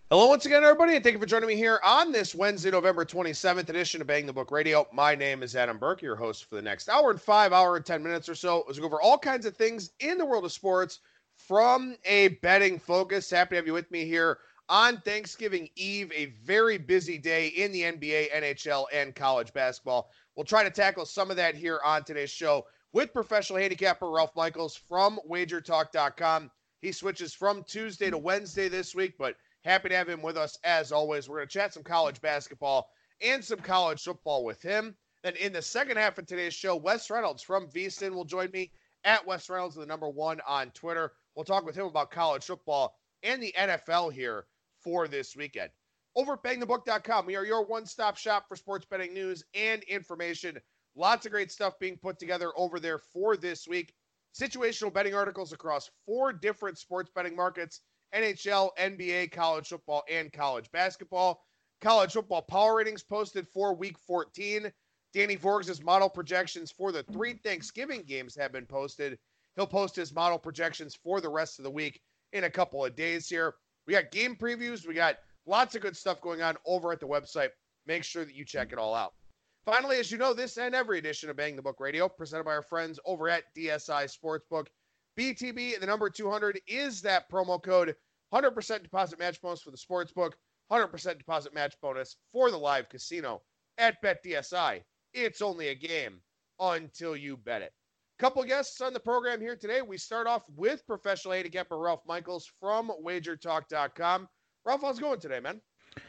Hello once again, everybody, and thank you for joining me here on this Wednesday, November 27th edition of Bang the Book Radio. My name is Adam Burke, your host for the next hour and 10 minutes or so, as we go over all kinds of things in the world of sports from a betting focus. Happy to have you with me here on Thanksgiving Eve, a very busy day in the NBA, NHL, and college basketball. We'll try to tackle some of that here on today's show with professional handicapper Ralph Michaels from WagerTalk.com. He switches from Tuesday to Wednesday this week, but happy to have him with us as always. We're going to chat some college basketball and some college football with him. Then in the second half of today's show, Wes Reynolds from VSiN will join me at Wes Reynolds, the number one on Twitter. We'll talk with him about college football and the NFL here for this weekend. Over at bangthebook.com, we are your one-stop shop for sports betting news and information. Lots of great stuff being put together over there for this week. Situational betting articles across 4 different sports betting markets: NHL, NBA, college football, and college basketball. College football power ratings posted for week 14. Danny Forges' model projections for the 3 Thanksgiving games have been posted. He'll post his model projections for the rest of the week in a couple of days here. We got game previews. We got lots of good stuff going on over at the website. Make sure that you check it all out. Finally, as you know, this and every edition of Bang the Book Radio, presented by our friends over at DSI Sportsbook. BTB, the number 200, is that promo code. 100% deposit match bonus for the sportsbook, 100% deposit match bonus for the live casino at BetDSI. It's only a game until you bet it. Couple guests on the program here today. We start off with professional handicapper Ralph Michaels from WagerTalk.com. Ralph, how's it going today, man?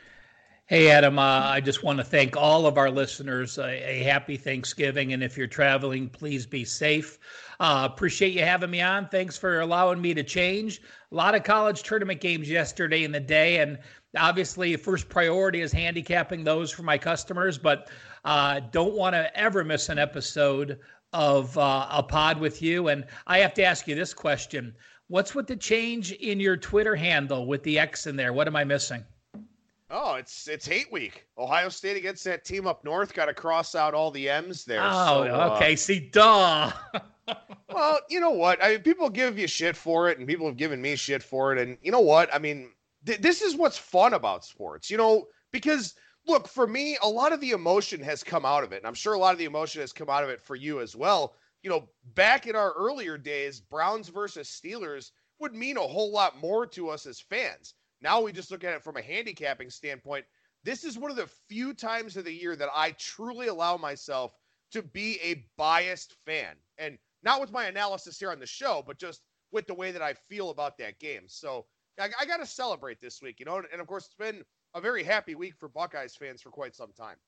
Hey, Adam, I just want to thank all of our listeners a happy Thanksgiving. And if you're traveling, please be safe. Appreciate you having me on. Thanks for allowing me to change. A lot of college tournament games yesterday in the day. And obviously, first priority is handicapping those for my customers. But don't want to ever miss an episode of a pod with you. And I have to ask you this question. What's with the change in your Twitter handle with the X in there? What am I missing? Oh, it's hate week. Ohio State against that team up north. Got to cross out all the M's there. Oh, so, okay. See, duh. Well, you know what? I mean, people give you shit for it, and people have given me shit for it. And you know what? I mean, this is what's fun about sports, because look, for me, a lot of the emotion has come out of it. And I'm sure a lot of the emotion has come out of it for you as well. Back in our earlier days, Browns versus Steelers would mean a whole lot more to us as fans. Now we just look at it from a handicapping standpoint. This is one of the few times of the year that I truly allow myself to be a biased fan. And not with my analysis here on the show, but just with the way that I feel about that game. So I got to celebrate this week, and of course it's been a very happy week for Buckeyes fans for quite some time.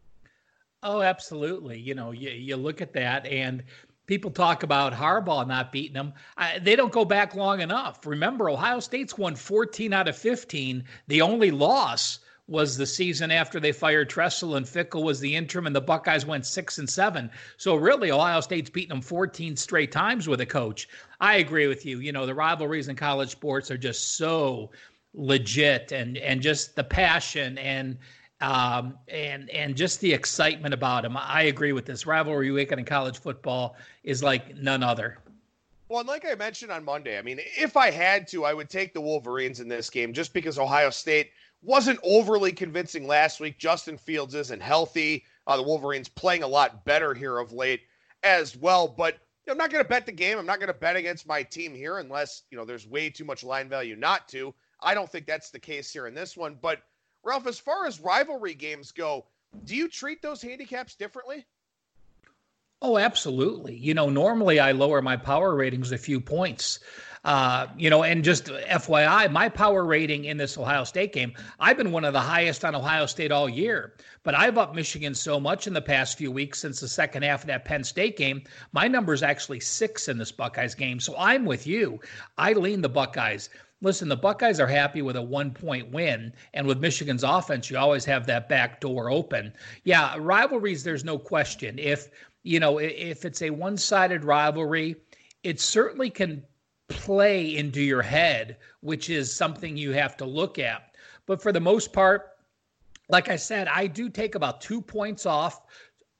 Oh, absolutely. You look at that and people talk about Harbaugh not beating them. They don't go back long enough. Remember, Ohio State's won 14 out of 15. The only loss was the season after they fired Tressel and Fickell was the interim, and the Buckeyes went 6-7. So really, Ohio State's beaten them 14 straight times with a coach. I agree with you. The rivalries in college sports are just so legit, and just the passion and just the excitement about them. I agree with this. Rivalry weekend in college football is like none other. Well, and like I mentioned on Monday, I mean, if I had to, I would take the Wolverines in this game just because Ohio State wasn't overly convincing last week. Justin Fields isn't healthy. The Wolverines playing a lot better here of late as well. But I'm not going to bet the game. I'm not going to bet against my team here unless, there's way too much line value not to. I don't think that's the case here in this one. But Ralph, as far as rivalry games go, do you treat those handicaps differently? Oh, absolutely. Normally I lower my power ratings a few points. And just FYI, my power rating in this Ohio State game, I've been one of the highest on Ohio State all year, but I've upped Michigan so much in the past few weeks since the second half of that Penn State game. My number is actually 6 in this Buckeyes game. So I'm with you. I lean the Buckeyes. Listen, the Buckeyes are happy with a 1-point win, and with Michigan's offense, you always have that back door open. Yeah, rivalries, there's no question. If it's a one-sided rivalry, it certainly can play into your head, which is something you have to look at. But for the most part, like I said, I do take about 2 points off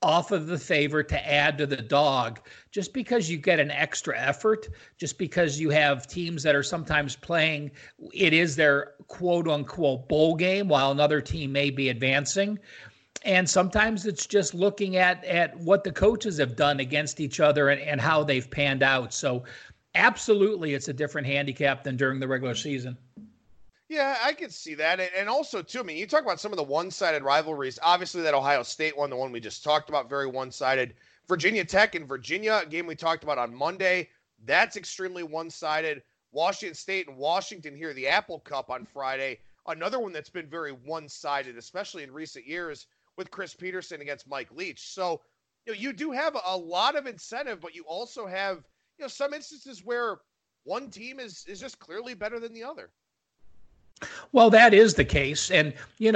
off of the favorite to add to the dog just because you get an extra effort, just because you have teams that are sometimes playing, it is their quote unquote bowl game while another team may be advancing. And sometimes it's just looking at what the coaches have done against each other and how they've panned out. So absolutely, it's a different handicap than during the regular season. Yeah, I could see that. And also, too, I mean, you talk about some of the one-sided rivalries. Obviously, that Ohio State one, the one we just talked about, very one-sided. Virginia Tech and Virginia, a game we talked about on Monday, that's extremely one-sided. Washington State and Washington here, the Apple Cup on Friday, another one that's been very one-sided, especially in recent years with Chris Peterson against Mike Leach. So, you do have a lot of incentive, but you also have, some instances where one team is just clearly better than the other. Well, that is the case. And,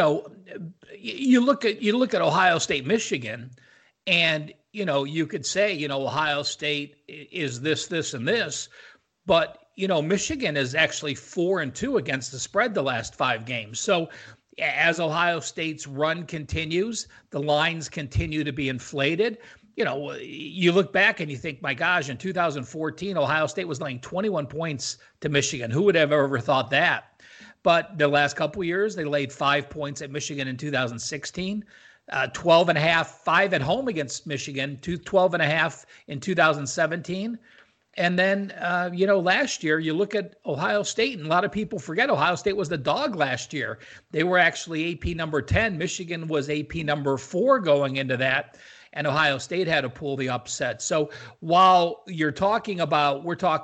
you look at Ohio State, Michigan, and, you could say, Ohio State is this, and this, but, Michigan is actually 4-2 against the spread the last 5 games. So as Ohio State's run continues, the lines continue to be inflated. You look back and you think, my gosh, in 2014, Ohio State was laying 21 points to Michigan. Who would have ever thought that? But the last couple of years, they laid 5 points at Michigan in 2016, 12.5, 5 at home against Michigan, 12.5 in 2017. And then, last year, you look at Ohio State, and a lot of people forget Ohio State was the dog last year. They were actually AP number 10. Michigan was AP number 4 going into that, and Ohio State had to pull the upset. So while we're talking about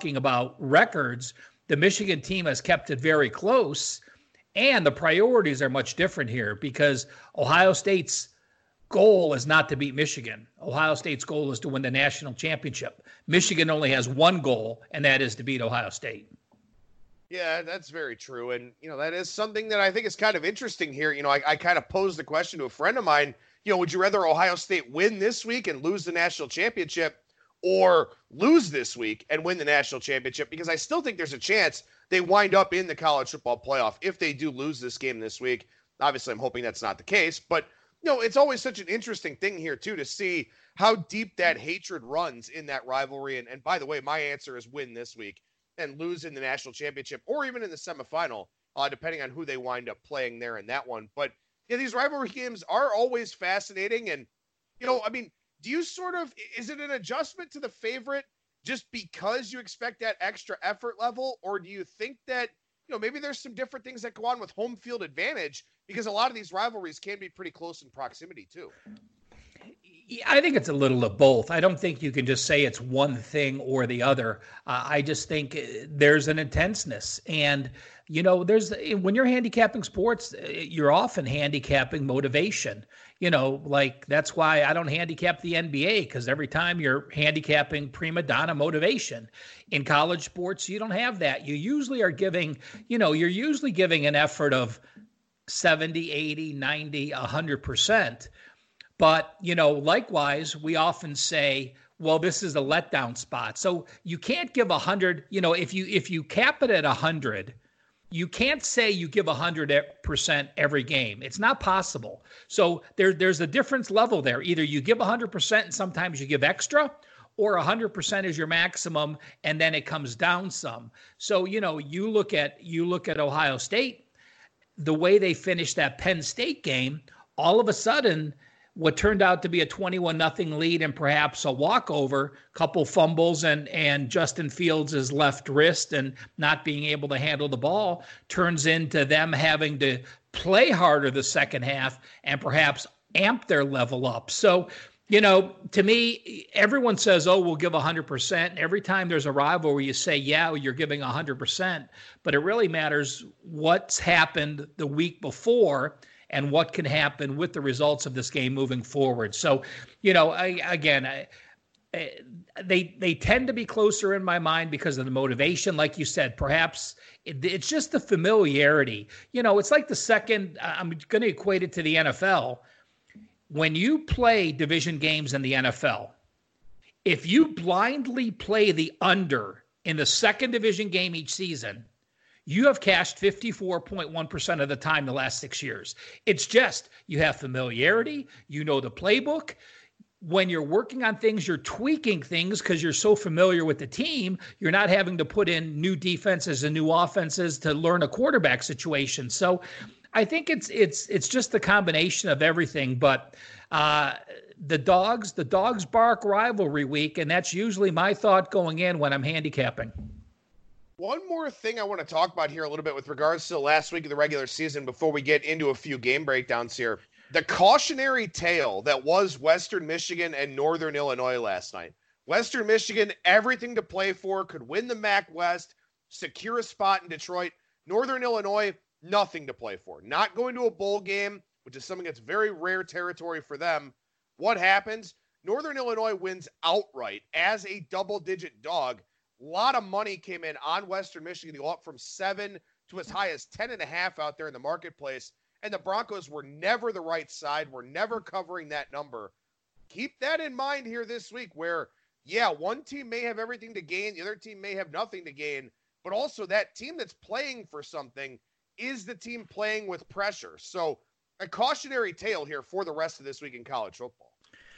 records, the Michigan team has kept it very close, and the priorities are much different here because Ohio State's goal is not to beat Michigan. Ohio State's goal is to win the national championship. Michigan only has one goal, and that is to beat Ohio State. Yeah, that's very true. And, that is something that I think is kind of interesting here. I kind of posed the question to a friend of mine, would you rather Ohio State win this week and lose the national championship or lose this week and win the national championship? Because I still think there's a chance they wind up in the college football playoff if they do lose this game this week. Obviously, I'm hoping that's not the case, but it's always such an interesting thing here too, to see how deep that hatred runs in that rivalry. And by the way, my answer is win this week and lose in the national championship or even in the semifinal, depending on who they wind up playing there in that one. But these rivalry games are always fascinating. And, do you is it an adjustment to the favorite just because you expect that extra effort level? Or do you think that, maybe there's some different things that go on with home field advantage, because a lot of these rivalries can be pretty close in proximity too? I think it's a little of both. I don't think you can just say it's one thing or the other. I just think there's an intenseness. And, when you're handicapping sports, you're often handicapping motivation. That's why I don't handicap the NBA, because every time you're handicapping prima donna motivation. In college sports, you don't have that. You usually are giving, you're usually giving an effort of 70, 80, 90, 100%. But, likewise, we often say, well, this is a letdown spot. So you can't give 100, if you cap it at 100, you can't say you give 100% every game. It's not possible. So there's a difference level there. Either you give 100% and sometimes you give extra, or 100% is your maximum and then it comes down some. So, you look at Ohio State, the way they finished that Penn State game, all of a sudden, what turned out to be a 21-0 lead and perhaps a walkover, couple fumbles and Justin Fields' left wrist and not being able to handle the ball turns into them having to play harder the second half and perhaps amp their level up. So, to me, everyone says, oh, we'll give 100%. Every time there's a rivalry, you say, yeah, you're giving 100%. But it really matters what's happened the week before and what can happen with the results of this game moving forward. So, they tend to be closer in my mind because of the motivation. Like you said, perhaps it's just the familiarity. It's like the second, I'm going to equate it to the NFL. When you play division games in the NFL, if you blindly play the under in the second division game each season, you have cashed 54.1% of the time the last 6 years. It's just you have familiarity, the playbook. when you're working on things, you're tweaking things because you're so familiar with the team. You're not having to put in new defenses and new offenses to learn a quarterback situation. So I think it's just the combination of everything. But the dogs bark rivalry week, and that's usually my thought going in when I'm handicapping. One more thing I want to talk about here a little bit with regards to the last week of the regular season before we get into a few game breakdowns here. The cautionary tale that was Western Michigan and Northern Illinois last night. Western Michigan, everything to play for, could win the MAC West, secure a spot in Detroit. Northern Illinois, nothing to play for. Not going to a bowl game, which is something that's very rare territory for them. What happens? Northern Illinois wins outright as a double-digit dog. A lot of money came in on Western Michigan to go up from 7 to as high as 10.5 out there in the marketplace. And the Broncos were never the right side. We're never covering that number. Keep that in mind here this week where, yeah, one team may have everything to gain. The other team may have nothing to gain. But also that team that's playing for something is the team playing with pressure. So a cautionary tale here for the rest of this week in college football.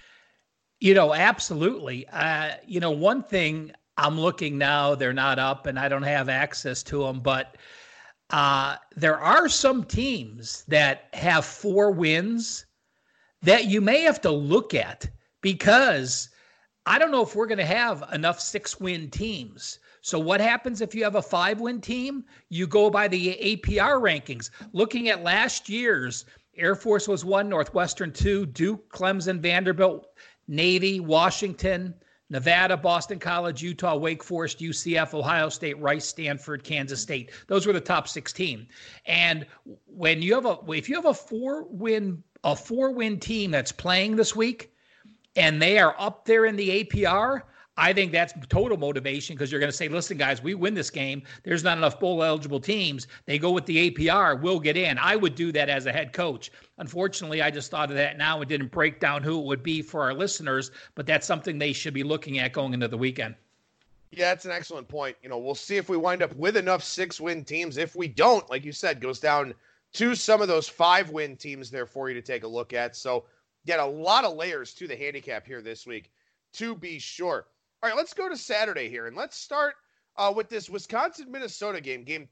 Absolutely. One thing I'm looking now, they're not up and I don't have access to them, but there are some teams that have 4 wins that you may have to look at because I don't know if we're going to have enough 6-win teams. So what happens if you have a 5-win team? You go by the APR rankings. Looking at last year's, Air Force was 1, Northwestern 2, Duke, Clemson, Vanderbilt, Navy, Washington, Nevada, Boston College, Utah, Wake Forest, UCF, Ohio State, Rice, Stanford, Kansas State. Those were the top 16. And when you have if you have a 4-win team that's playing this week and they are up there in the APR, I think that's total motivation because you're going to say, listen, guys, we win this game. There's not enough bowl-eligible teams. They go with the APR. We'll get in. I would do that as a head coach. Unfortunately, I just thought of that now and didn't break down who it would be for our listeners, but that's something they should be looking at going into the weekend. Yeah, that's an excellent point. We'll see if we wind up with enough 6-win teams. If we don't, like you said, goes down to some of those 5-win teams there for you to take a look at. So, get a lot of layers to the handicap here this week, to be sure. All right, let's go to Saturday here, and let's start with this Wisconsin-Minnesota game. Game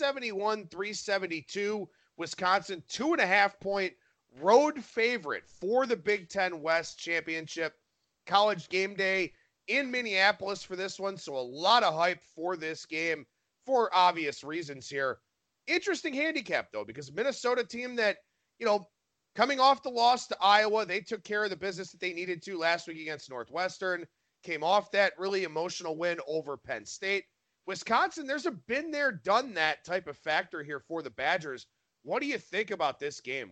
371-372. Wisconsin, 2.5-point road favorite for the Big Ten West Championship. College game day in Minneapolis for this one, so a lot of hype for this game for obvious reasons here. Interesting handicap, though, because Minnesota team that, coming off the loss to Iowa, they took care of the business that they needed to last week against Northwestern. Came off that really emotional win over Penn State. Wisconsin, there's a been there, done that type of factor here for the Badgers. What do you think about this game?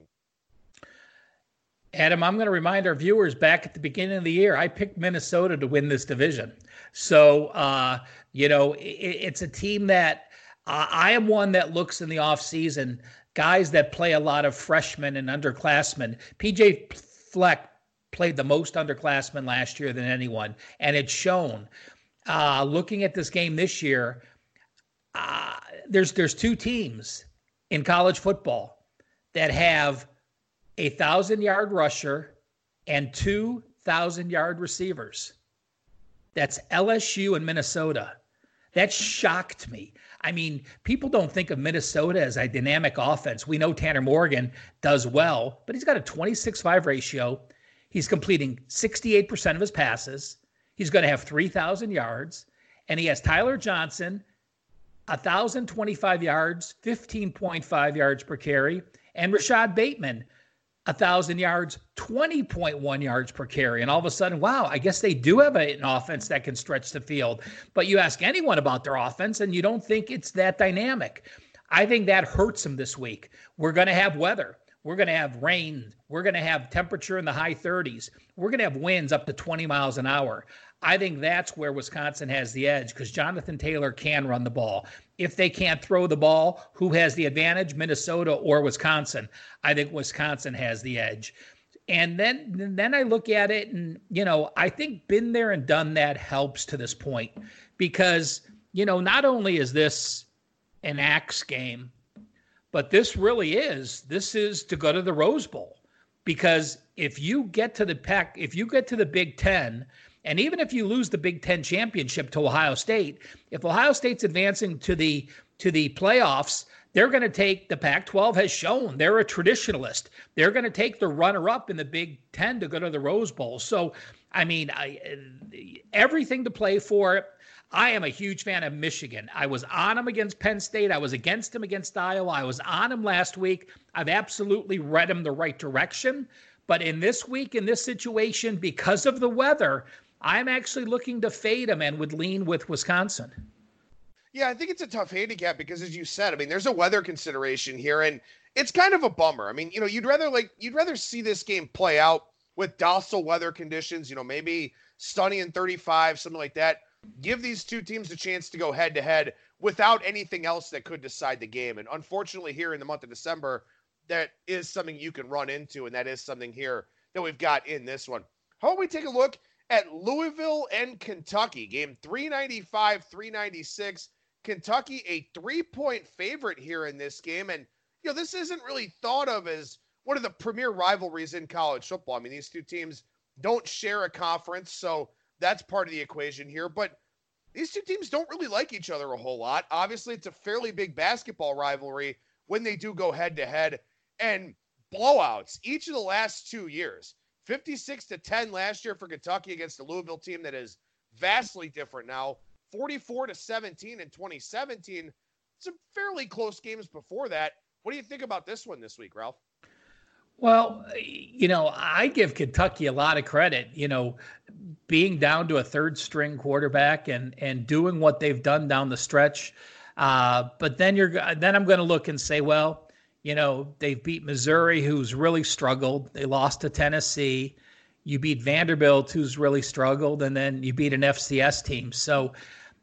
Adam, I'm going to remind our viewers back at the beginning of the year, I picked Minnesota to win this division. So, it's a team that I am one that looks in the offseason, guys that play a lot of freshmen and underclassmen. PJ Fleck played the most underclassmen last year than anyone, and it's shown. Looking at this game this year, there's 2 teams in college football that have a 1,000-yard rusher and 2 1,000-yard receivers. That's LSU and Minnesota. That shocked me. I mean, people don't think of Minnesota as a dynamic offense. We know Tanner Morgan does well, but he's got a 26-5 ratio. He's completing 68% of his passes. He's going to have 3,000 yards. And he has Tyler Johnson, 1,025 yards, 15.5 yards per carry. And Rashad Bateman, 1,000 yards, 20.1 yards per carry. And all of a sudden, wow, I guess they do have an offense that can stretch the field. But you ask anyone about their offense, and you don't think it's that dynamic. I think that hurts them this week. We're going to have weather. We're going to have rain. We're going to have temperature in the high 30s. We're going to have winds up to 20 miles an hour. I think that's where Wisconsin has the edge because Jonathan Taylor can run the ball. If they can't throw the ball, who has the advantage, Minnesota or Wisconsin? I think Wisconsin has the edge. And then I look at it and, I think been there and done that helps to this point because, not only is this an axe game, but this is to go to the Rose Bowl. because if you get to the Big Ten, and even if you lose the Big Ten championship to Ohio State, if Ohio State's advancing to the playoffs, they're going to take, the Pac-12 has shown they're a traditionalist. They're going to take the runner-up in the Big Ten to go to the Rose Bowl. So, I mean, everything to play for. I am a huge fan of Michigan. I was on them against Penn State. I was against them against Iowa. I was on them last week. I've absolutely read them the right direction. But in this week, in this situation, because of the weather, I'm actually looking to fade them and would lean with Wisconsin. Yeah, I think it's a tough handicap because, as you said, I mean, there's a weather consideration here, and it's kind of a bummer. I mean, you'd rather see this game play out with docile weather conditions, maybe sunny and 35, something like that. Give these two teams a chance to go head to head without anything else that could decide the game. And unfortunately, here in the month of December, that is something you can run into, and that is something here that we've got in this one. How about we take a look at Louisville and Kentucky, game 395, 396. Kentucky a 3-point favorite here in this game. And, this isn't really thought of as one of the premier rivalries in college football. I mean, these two teams don't share a conference, so that's part of the equation here. But these two teams don't really like each other a whole lot. Obviously, it's a fairly big basketball rivalry when they do go head to head, and blowouts each of the last 2 years. 56-10 last year for Kentucky against the Louisville team that is vastly different now. 44-17 in 2017. Some fairly close games before that. What do you think about this one this week, Ralph? Well, I give Kentucky a lot of credit, being down to a third string quarterback and doing what they've done down the stretch. But then I'm going to look and say, well, they've beat Missouri, who's really struggled. They lost to Tennessee. You beat Vanderbilt, who's really struggled, and then you beat an FCS team. So,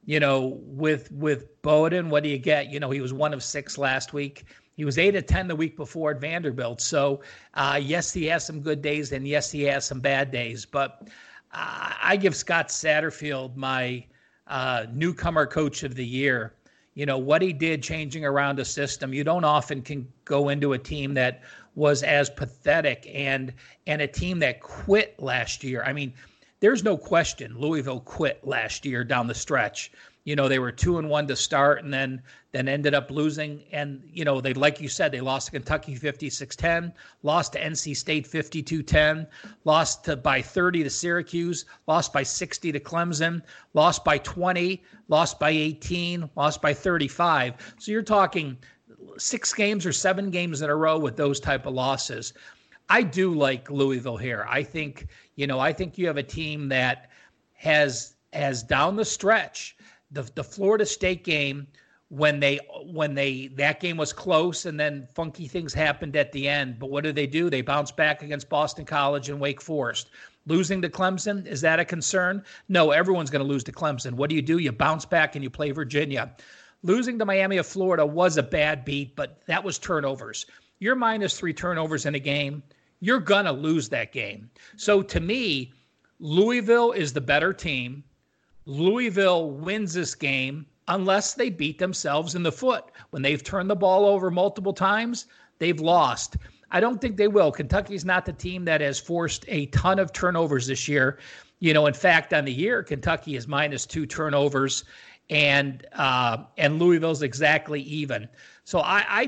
with Bowden, what do you get? He was 1 of 6 last week. He was 8 of 10 the week before at Vanderbilt. So, yes, he has some good days, and yes, he has some bad days. But I give Scott Satterfield my newcomer coach of the year. What he did changing around a system. You don't often can go into a team that was as pathetic and a team that quit last year. I mean, there's no question Louisville quit last year down the stretch. They were 2-1 to start and then ended up losing. And, they, like you said, they lost to Kentucky 56-10, lost to NC State 52-10, lost by 30 to Syracuse, lost by 60 to Clemson, lost by 20, lost by 18, lost by 35. So you're talking 6 games or 7 games in a row with those type of losses. I do like Louisville here. I think you have a team that has down the stretch, the Florida State game, when that game was close and then funky things happened at the end. But what do? They bounced back against Boston College and Wake Forest. Losing to Clemson, is that a concern? No, everyone's going to lose to Clemson. What do? You bounce back and you play Virginia. Losing to Miami of Florida was a bad beat, but that was turnovers. You're -3 turnovers in a game, you're going to lose that game. So to me, Louisville is the better team. Louisville wins this game unless they beat themselves in the foot. When they've turned the ball over multiple times, they've lost. I don't think they will. Kentucky's not the team that has forced a ton of turnovers this year. In fact, on the year, Kentucky is -2 turnovers, and Louisville's exactly even. So I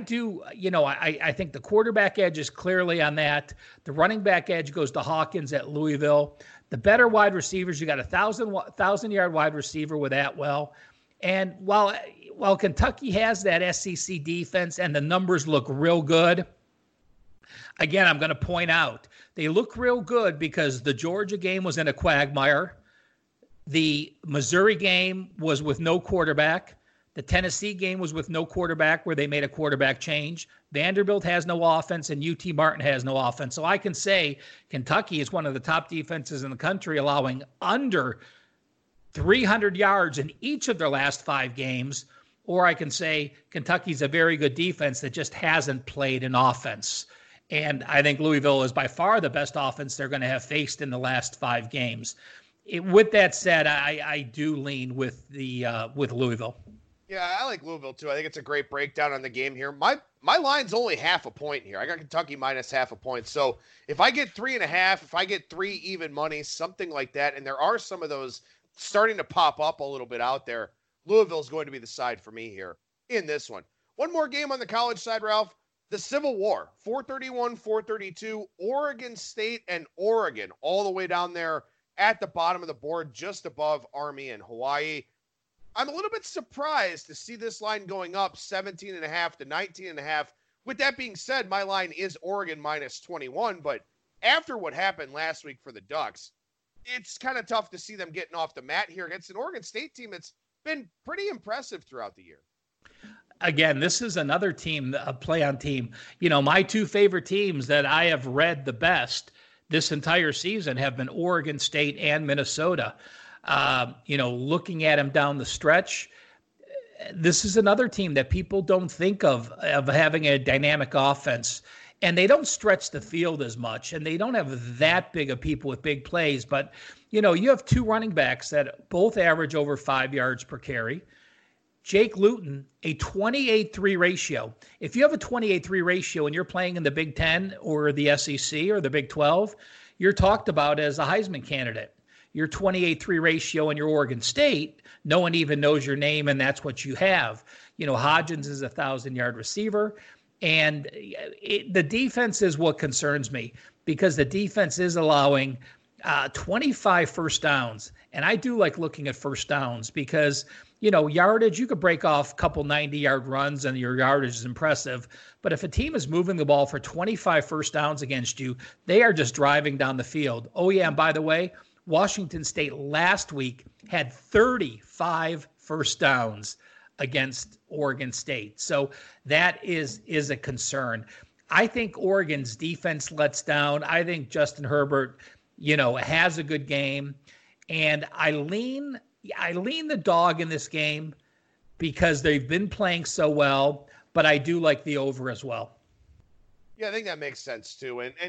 think the quarterback edge is clearly on that. The running back edge goes to Hawkins at Louisville. The better wide receivers, you got a 1,000-yard wide receiver with Atwell. And while Kentucky has that SEC defense and the numbers look real good, again, I'm going to point out, they look real good because the Georgia game was in a quagmire. The Missouri game was with no quarterback. The Tennessee game was with no quarterback where they made a quarterback change. Vanderbilt has no offense and UT Martin has no offense. So I can say Kentucky is one of the top defenses in the country, allowing under 300 yards in each of their last 5 games. Or I can say Kentucky's a very good defense that just hasn't played an offense. And I think Louisville is by far the best offense they're going to have faced in the last 5 games. With that said, I do lean with Louisville. Yeah, I like Louisville too. I think it's a great breakdown on the game here. My line's only half a point here. I got Kentucky minus half a point. So if I get 3.5, if I get 3 even money, something like that, and there are some of those starting to pop up a little bit out there, Louisville's going to be the side for me here in this one. One more game on the college side, Ralph. The Civil War, 431, 432, Oregon State and Oregon, all the way down there at the bottom of the board, just above Army and Hawaii. I'm a little bit surprised to see this line going up 17.5 to 19.5. With that being said, my line is Oregon minus 21, but after what happened last week for the Ducks, it's kind of tough to see them getting off the mat here against an Oregon State team that's been pretty impressive throughout the year. Again, this is another team, a play-on team. My two favorite teams that I have read the best this entire season have been Oregon State and Minnesota. Looking at him down the stretch, this is another team that people don't think of having a dynamic offense, and they don't stretch the field as much, and they don't have that big of people with big plays. But, you have two running backs that both average over 5 yards per carry. Jake Luton, a 28-3 ratio. If you have a 28-3 ratio and you're playing in the Big Ten or the SEC or the Big 12, you're talked about as a Heisman candidate. Your 28-3 ratio in your Oregon State, no one even knows your name, and that's what you have. Hodgins is a 1,000-yard receiver, and the defense is what concerns me because the defense is allowing 25 first downs, and I do like looking at first downs because, yardage, you could break off a couple 90-yard runs, and your yardage is impressive, but if a team is moving the ball for 25 first downs against you, they are just driving down the field. Oh, yeah, and by the way, Washington State last week had 35 first downs against Oregon State. So that is a concern. I think Oregon's defense lets down. I think Justin Herbert, has a good game. And I lean the dog in this game because they've been playing so well, but I do like the over as well. Yeah, I think that makes sense too. And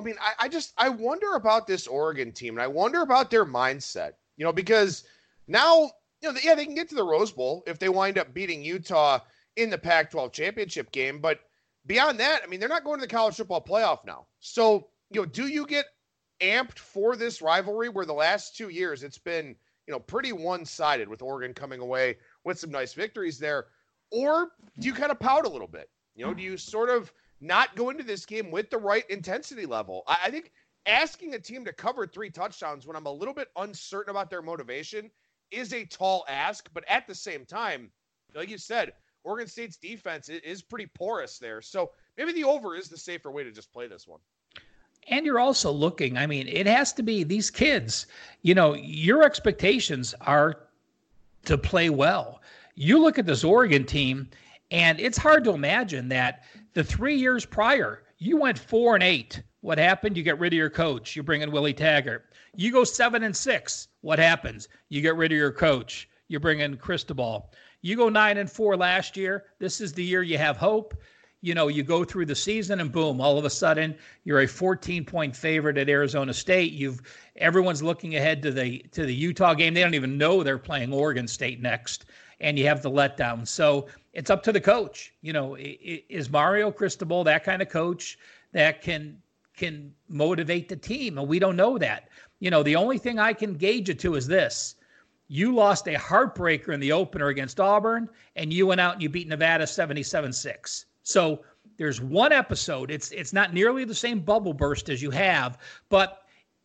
I wonder about this Oregon team, and I wonder about their mindset, because now, they can get to the Rose Bowl if they wind up beating Utah in the Pac-12 championship game. But beyond that, they're not going to the college football playoff now. So, do you get amped for this rivalry where the last 2 years it's been, pretty one-sided with Oregon coming away with some nice victories there? Or do you kind of pout a little bit? Do you sort of not go into this game with the right intensity level? I think asking a team to cover 3 touchdowns when I'm a little bit uncertain about their motivation is a tall ask. But at the same time, like you said, Oregon State's defense is pretty porous there. So maybe the over is the safer way to just play this one. And you're also looking, it has to be these kids, your expectations are to play well. You look at this Oregon team, and it's hard to imagine that the 3 years prior, you went 4-8. What happened? You get rid of your coach. You bring in Willie Taggart. You go 7-6. What happens? You get rid of your coach. You bring in Cristobal. You go 9-4 last year. This is the year you have hope. You go through the season and boom, all of a sudden you're a 14-point favorite at Arizona State. Everyone's looking ahead to the Utah game. They don't even know they're playing Oregon State next, and you have the letdown. So it's up to the coach. Is Mario Cristobal that kind of coach that can motivate the team? And we don't know that. The only thing I can gauge it to is this. You lost a heartbreaker in the opener against Auburn, and you went out and you beat Nevada 77-6. So there's one episode. It's not nearly the same bubble burst as you have, but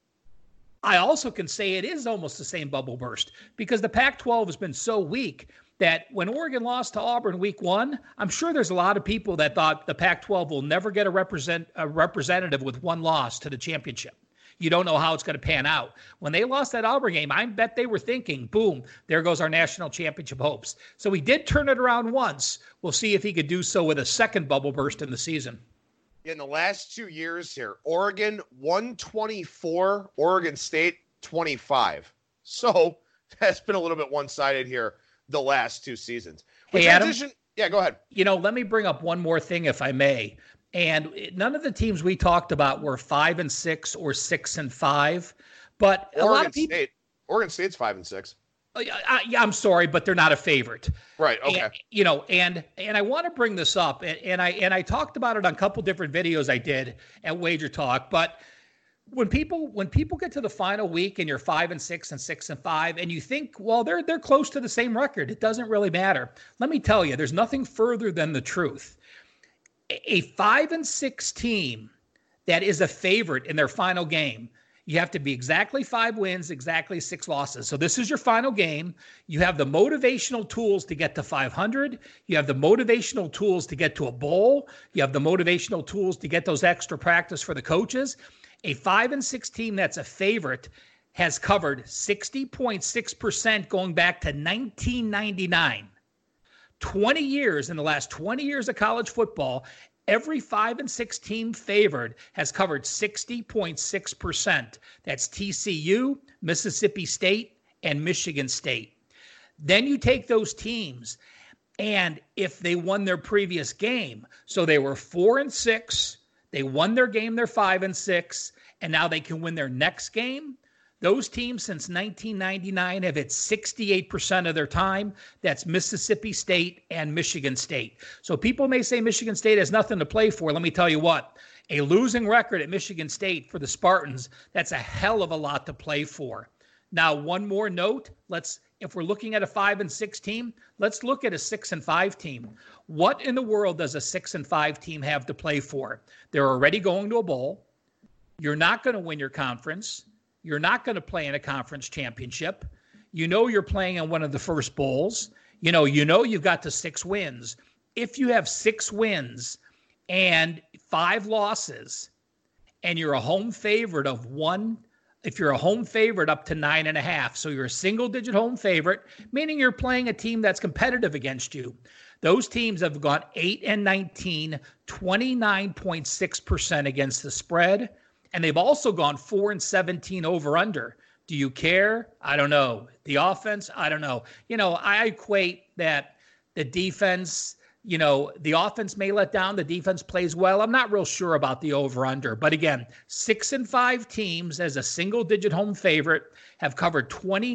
I also can say it is almost the same bubble burst because the Pac-12 has been so weak that when Oregon lost to Auburn week 1, I'm sure there's a lot of people that thought the Pac-12 will never get a representative with one loss to the championship. You don't know how it's going to pan out. When they lost that Auburn game, I bet they were thinking, boom, there goes our national championship hopes. So he did turn it around once. We'll see if he could do so with a second bubble burst in the season. In the last 2 years here, Oregon 124, Oregon State 25. So that's been a little bit one-sided here the last 2 seasons. Hey, Adam, yeah, go ahead. Let me bring up one more thing, if I may. And none of the teams we talked about were 5-6 or 6-5, but a lot of people. Oregon State's 5-6. Yeah, I'm sorry, but they're not a favorite. Right. Okay. And I want to bring this up, and I talked about it on a couple different videos I did at Wager Talk. But when people get to the final week and you're 5-6 and 6-5, and you think, well, they're close to the same record, it doesn't really matter. Let me tell you, there's nothing further than the truth. A 5-6 team that is a favorite in their final game, you have to be exactly 5 wins, exactly 6 losses. So this is your final game. You have the motivational tools to get to 500. You have the motivational tools to get to a bowl. You have the motivational tools to get those extra practice for the coaches. A 5-6 team that's a favorite has covered 60.6% going back to 1999. 20 years, in the last 20 years of college football, every 5-6 team favored has covered 60.6%. That's TCU, Mississippi State, and Michigan State. Then you take those teams, and if they won their previous game, so they were 4-6, they won their game, they're 5-6, and now they can win their next game. Those teams since 1999 have hit 68% of their time. That's Mississippi State and Michigan State. So people may say Michigan State has nothing to play for. Let me tell you what, a losing record at Michigan State for the Spartans, that's a hell of a lot to play for. Now, one more note. If we're looking at a 5-6 team, let's look at a 6-5 team. What in the world does a 6-5 team have to play for? They're already going to a bowl. You're not going to win your conference. You're not going to play in a conference championship. You're playing in one of the first bowls. You've got to 6 wins. If you have 6 wins and 5 losses, and you're a home favorite of 1, if you're a home favorite up to 9.5, so you're a single-digit home favorite, meaning you're playing a team that's competitive against you. Those teams have gone 8-19, 29.6% against the spread. And they've also gone 4-17 over under. Do you care? I don't know. The offense? I don't know. I equate that the defense, the offense may let down. The defense plays well. I'm not real sure about the over under. But again, 6-5 teams as a single digit home favorite have covered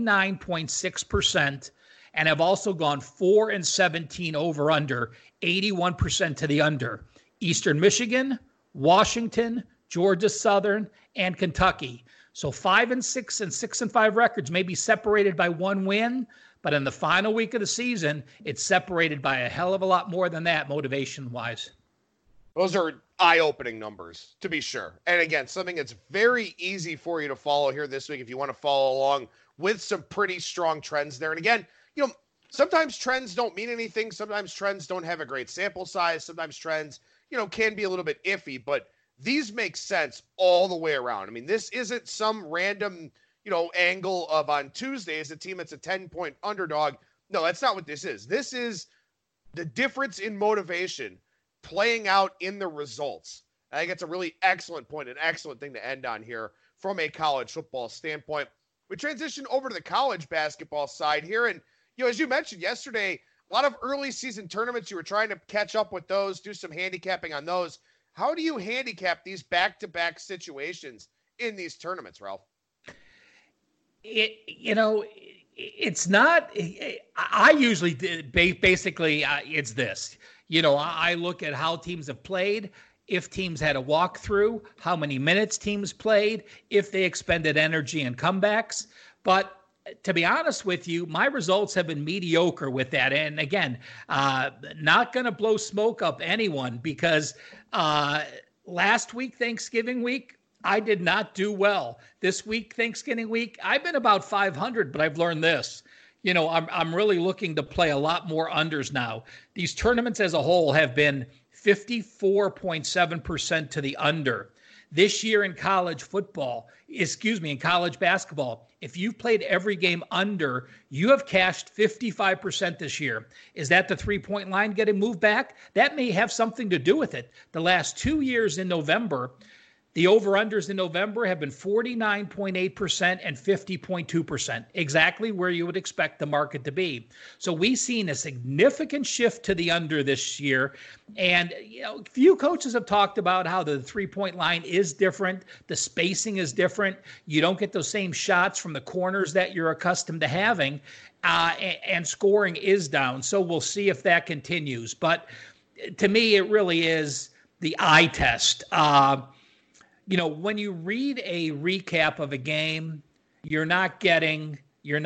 29.6% and have also gone 4-17 over under, 81% to the under. Eastern Michigan, Washington, Georgia Southern, and Kentucky. So 5-6 and 6-5 records may be separated by 1 win, but in the final week of the season, it's separated by a hell of a lot more than that motivation-wise. Those are eye-opening numbers, to be sure. And again, something that's very easy for you to follow here this week if you want to follow along with some pretty strong trends there. And again, sometimes trends don't mean anything. Sometimes trends don't have a great sample size. Sometimes trends, can be a little bit iffy, but these make sense all the way around. I mean, this isn't some random, angle of on Tuesday is a team that's a 10-point underdog. No, that's not what this is. This is the difference in motivation playing out in the results. I think it's a really excellent point, an excellent thing to end on here from a college football standpoint. We transition over to the college basketball side here. And, as you mentioned yesterday, a lot of early season tournaments, you were trying to catch up with those, do some handicapping on those. How do you handicap these back-to-back situations in these tournaments, Ralph? It's not. I usually basically it's this. I look at how teams have played, if teams had a walkthrough, how many minutes teams played, if they expended energy and comebacks. But to be honest with you, my results have been mediocre with that. And again, not going to blow smoke up anyone because last week, Thanksgiving week, I did not do well. This week, Thanksgiving week, I've been about 500, but I've learned this. I'm really looking to play a lot more unders now. These tournaments as a whole have been 54.7% to the under. This year in college basketball, if you've played every game under, you have cashed 55% this year. Is that the 3-point line getting moved back? That may have something to do with it. The last 2 years in November, the over-unders in November have been 49.8% and 50.2%, exactly where you would expect the market to be. So we've seen a significant shift to the under this year. And, few coaches have talked about how the 3-point line is different. The spacing is different. You don't get those same shots from the corners that you're accustomed to having. and scoring is down. So we'll see if that continues. But to me, it really is the eye test. When you read a recap of a game, you're not getting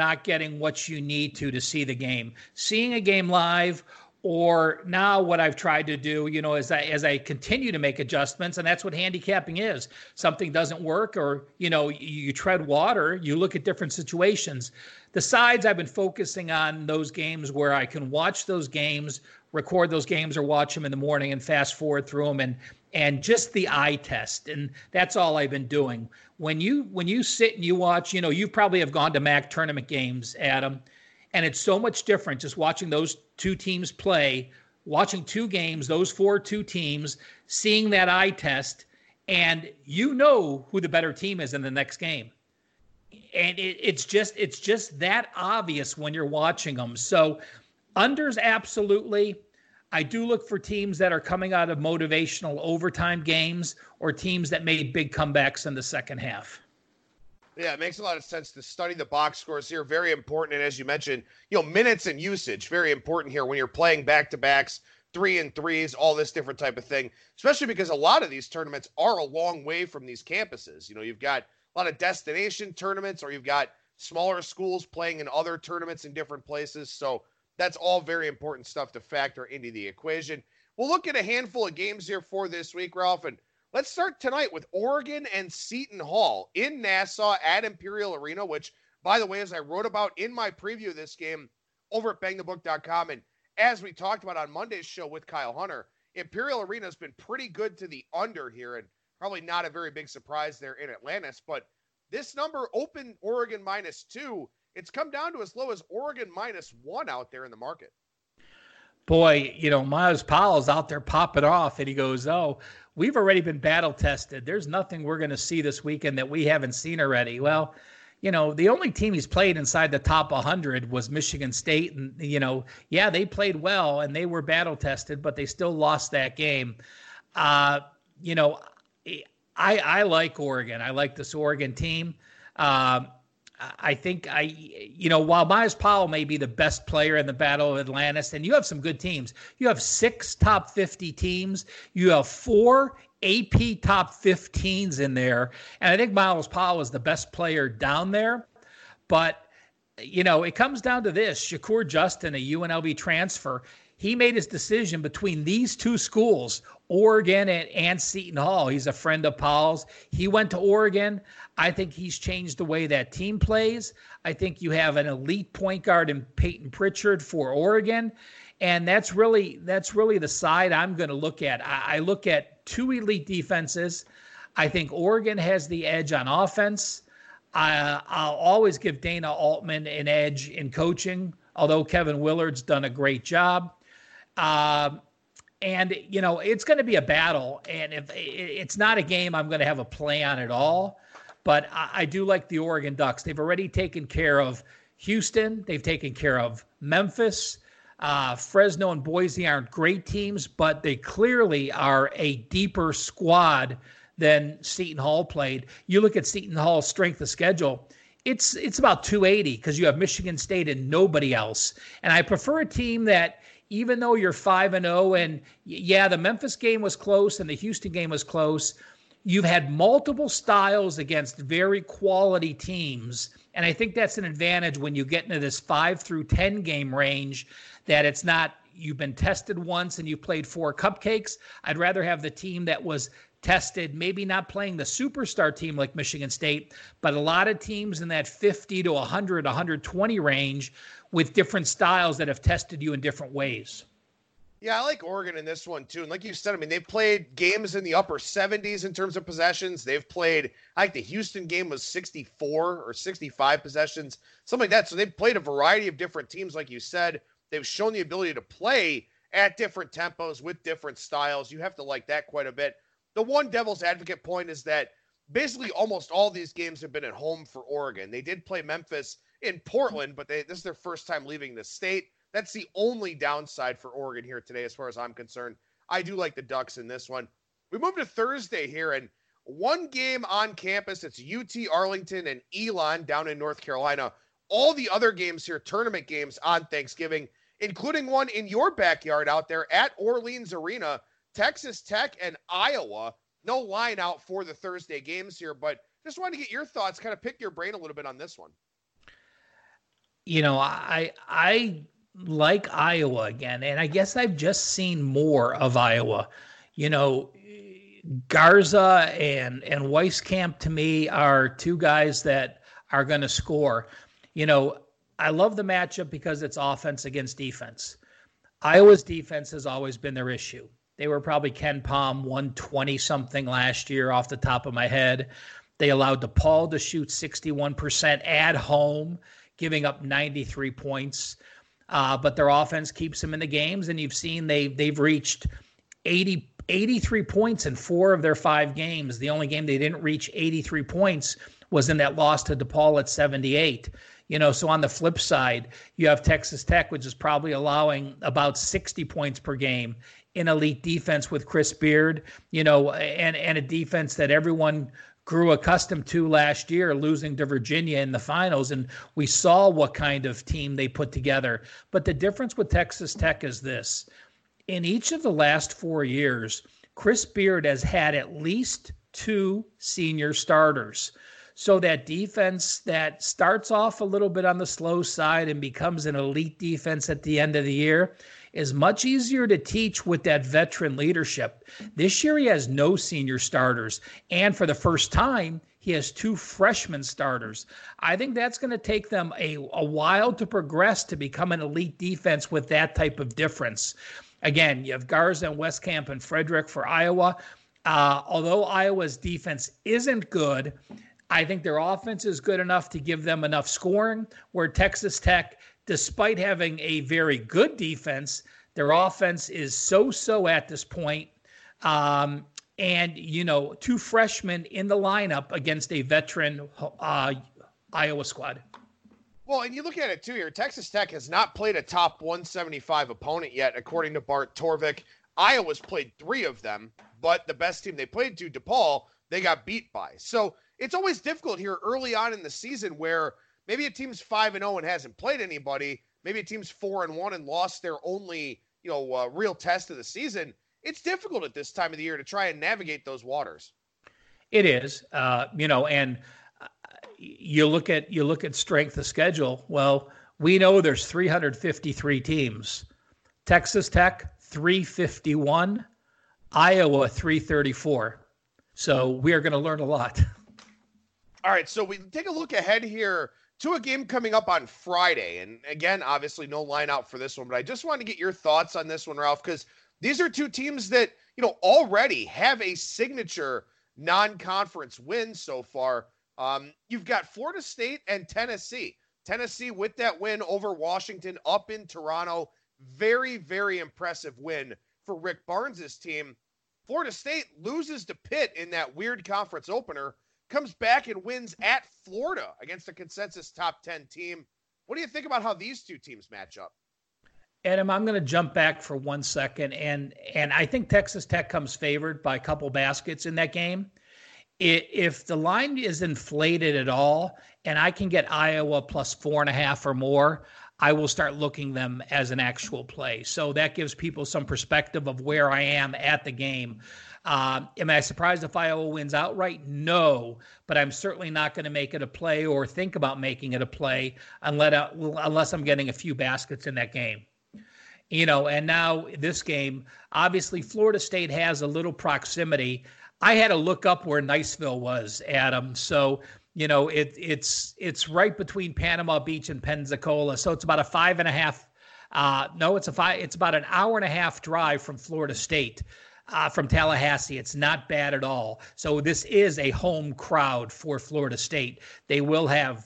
what you need to see the game. Seeing a game live, or now what I've tried to do, as I continue to make adjustments, and that's what handicapping is. Something doesn't work, or you tread water, you look at different situations. The sides, I've been focusing on those games where I can watch those games, record those games, or watch them in the morning and fast forward through them, and just the eye test. And that's all I've been doing. When you sit and you watch, you probably have gone to MAC tournament games, Adam, and it's so much different just watching those two teams play, watching two games, those two teams, seeing that eye test, and who the better team is in the next game. And it's just that obvious when you're watching them. So unders, absolutely. I do look for teams that are coming out of motivational overtime games, or teams that made big comebacks in the second half. Yeah, it makes a lot of sense to study the box scores here. Very important. And as you mentioned, minutes and usage, very important here when you're playing back-to-backs, 3-and-3s, all this different type of thing, especially because a lot of these tournaments are a long way from these campuses. You've got a lot of destination tournaments, or you've got smaller schools playing in other tournaments in different places. So that's all very important stuff to factor into the equation. We'll look at a handful of games here for this week, Ralph, and let's start tonight with Oregon and Seton Hall in Nassau at Imperial Arena, which, by the way, as I wrote about in my preview of this game over at bangthebook.com, and as we talked about on Monday's show with Kyle Hunter, Imperial Arena has been pretty good to the under here, and probably not a very big surprise there in Atlantis. But this number opened Oregon -2. It's come down to as low as Oregon -1 out there in the market. Boy, Miles Powell's out there popping off, and he goes, "Oh, we've already been battle tested. There's nothing we're going to see this weekend that we haven't seen already." Well, the only team he's played inside the top 100 was Michigan State. And, they played well and they were battle tested, but they still lost that game. I like Oregon. I like this Oregon team. I think while Miles Powell may be the best player in the Battle of Atlantis, and you have some good teams, you have 6 top 50 teams, you have 4 AP top 15s in there, and I think Miles Powell is the best player down there. But, it comes down to this. Shakur Justin, a UNLV transfer, he made his decision between these two schools, Oregon and Seton Hall. He's a friend of Powell's. He went to Oregon. I think he's changed the way that team plays. I think you have an elite point guard in Peyton Pritchard for Oregon. And that's really the side I'm going to look at. I look at 2 elite defenses. I think Oregon has the edge on offense. I'll always give Dana Altman an edge in coaching, although Kevin Willard's done a great job. And, it's going to be a battle. And if it's not a game I'm going to have a play on at all, but I do like the Oregon Ducks. They've already taken care of Houston. They've taken care of Memphis. Fresno and Boise aren't great teams, but they clearly are a deeper squad than Seton Hall played. You look at Seton Hall's strength of schedule, it's about 280 because you have Michigan State and nobody else. And I prefer a team that, even though you're 5-0, and the Memphis game was close and the Houston game was close, you've had multiple styles against very quality teams. And I think that's an advantage when you get into this 5 through 10 game range, that it's not you've been tested once and you played 4 cupcakes. I'd rather have the team that was tested, maybe not playing the superstar team like Michigan State, but a lot of teams in that 50 to 100, 120 range with different styles that have tested you in different ways. Yeah, I like Oregon in this one too. And like you said, they've played games in the upper 70s in terms of possessions. They've played, I think the Houston game was 64 or 65 possessions, something like that. So they've played a variety of different teams, like you said. They've shown the ability to play at different tempos with different styles. You have to like that quite a bit. The one devil's advocate point is that basically almost all these games have been at home for Oregon. They did play Memphis in Portland, but this is their first time leaving the state. That's the only downside for Oregon here today, as far as I'm concerned. I do like the Ducks in this one. We move to Thursday here, and one game on campus. It's UT Arlington and Elon down in North Carolina. all the other games here, tournament games on Thanksgiving, including one in your backyard out there at Orleans Arena, Texas Tech and Iowa. No line out for the Thursday games here, but just wanted to get your thoughts, kind of pick your brain a little bit on this one. I like Iowa again, and I guess I've just seen more of Iowa. Garza and Weiskamp to me are two guys that are going to score. I love the matchup because it's offense against defense. Iowa's defense has always been their issue. They were probably Ken Palm 120 something last year off the top of my head. They allowed DePaul to shoot 61% at home, giving up 93 points. But their offense keeps them in the games, and you've seen they've reached 83 points in 4 of their 5 games. The only game they didn't reach 83 points was in that loss to DePaul at 78. So on the flip side, you have Texas Tech, which is probably allowing about 60 points per game in elite defense with Chris Beard, and a defense that everyone grew accustomed to last year, losing to Virginia in the finals. And we saw what kind of team they put together. But the difference with Texas Tech is this. In each of the last 4 years, Chris Beard has had at least 2 senior starters. So that defense that starts off a little bit on the slow side and becomes an elite defense at the end of the year is much easier to teach with that veteran leadership. This year he has no senior starters, and for the first time, he has 2 freshman starters. I think that's going to take them a while to progress to become an elite defense with that type of difference. Again, you have Garza and Weiskamp and Frederick for Iowa. Although Iowa's defense isn't good, I think their offense is good enough to give them enough scoring, where Texas Tech, despite having a very good defense, their offense is so-so at this point. And, 2 freshmen in the lineup against a veteran Iowa squad. Well, and you look at it too here. Texas Tech has not played a top 175 opponent yet, according to Bart Torvik. Iowa's played 3 of them, but the best team they played to, DePaul, they got beat by. So it's always difficult here early on in the season where maybe a team's 5-0 and hasn't played anybody. Maybe a team's 4-1 and lost their only, real test of the season. It's difficult at this time of the year to try and navigate those waters. It is, and you look at strength of schedule. Well, we know there's 353 teams. Texas Tech 351, Iowa 334. So we are going to learn a lot. All right, so we take a look ahead here to a game coming up on Friday. And again, obviously no line out for this one, but I just wanted to get your thoughts on this one, Ralph, because these are 2 teams that, already have a signature non-conference win so far. You've got Florida State and Tennessee. Tennessee with that win over Washington up in Toronto. Very, very impressive win for Rick Barnes' team. Florida State loses to Pitt in that weird conference opener, comes back and wins at Florida against a consensus top 10 team. What do you think about how these 2 teams match up? Adam, I'm going to jump back for 1 second, and I think Texas Tech comes favored by a couple baskets in that game. If the line is inflated at all, and I can get Iowa plus 4.5 or more, I will start looking them as an actual play. So that gives people some perspective of where I am at the game. Am I surprised if Iowa wins outright? No, but I'm certainly not going to make it a play or think about making it a play unless I'm getting a few baskets in that game. And now this game, obviously Florida State has a little proximity. I had to look up where Niceville was, Adam. So, it's right between Panama Beach and Pensacola. So it's about a 5.5. It's about an hour and a half drive from Florida State. From Tallahassee. It's not bad at all. So this is a home crowd for Florida State. They will have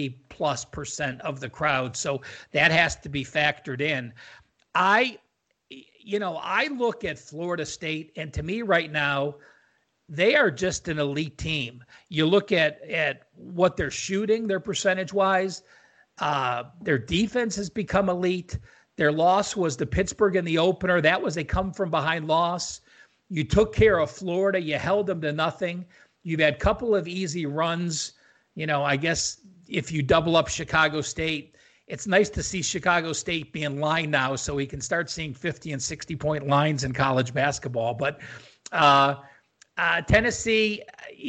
90+% of the crowd. So that has to be factored in. I look at Florida State, and to me right now, they are just an elite team. You look at what they're shooting, their percentage-wise, their defense has become elite. Their loss was to Pittsburgh in the opener. That was a come-from-behind loss. You took care of Florida. You held them to nothing. You've had a couple of easy runs. I guess, if you double up Chicago State, it's nice to see Chicago State be in line now so we can start seeing 50 and 60-point lines in college basketball. But Tennessee,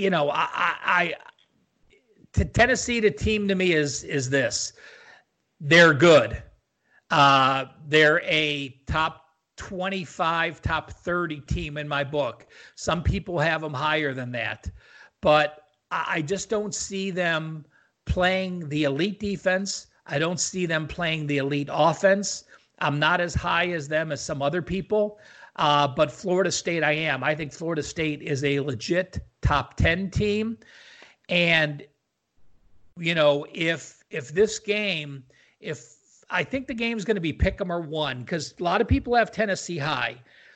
Tennessee, the team to me is this. They're good. They're a top 25, top 30 team in my book. Some people have them higher than that. But I just don't see them playing the elite defense. I don't see them playing the elite offense. I'm not as high as them as some other people. But Florida State, I am. I think Florida State is a legit top 10 team. And, if this game, I think the game's going to be pick 'em or one, because a lot of people have Tennessee high.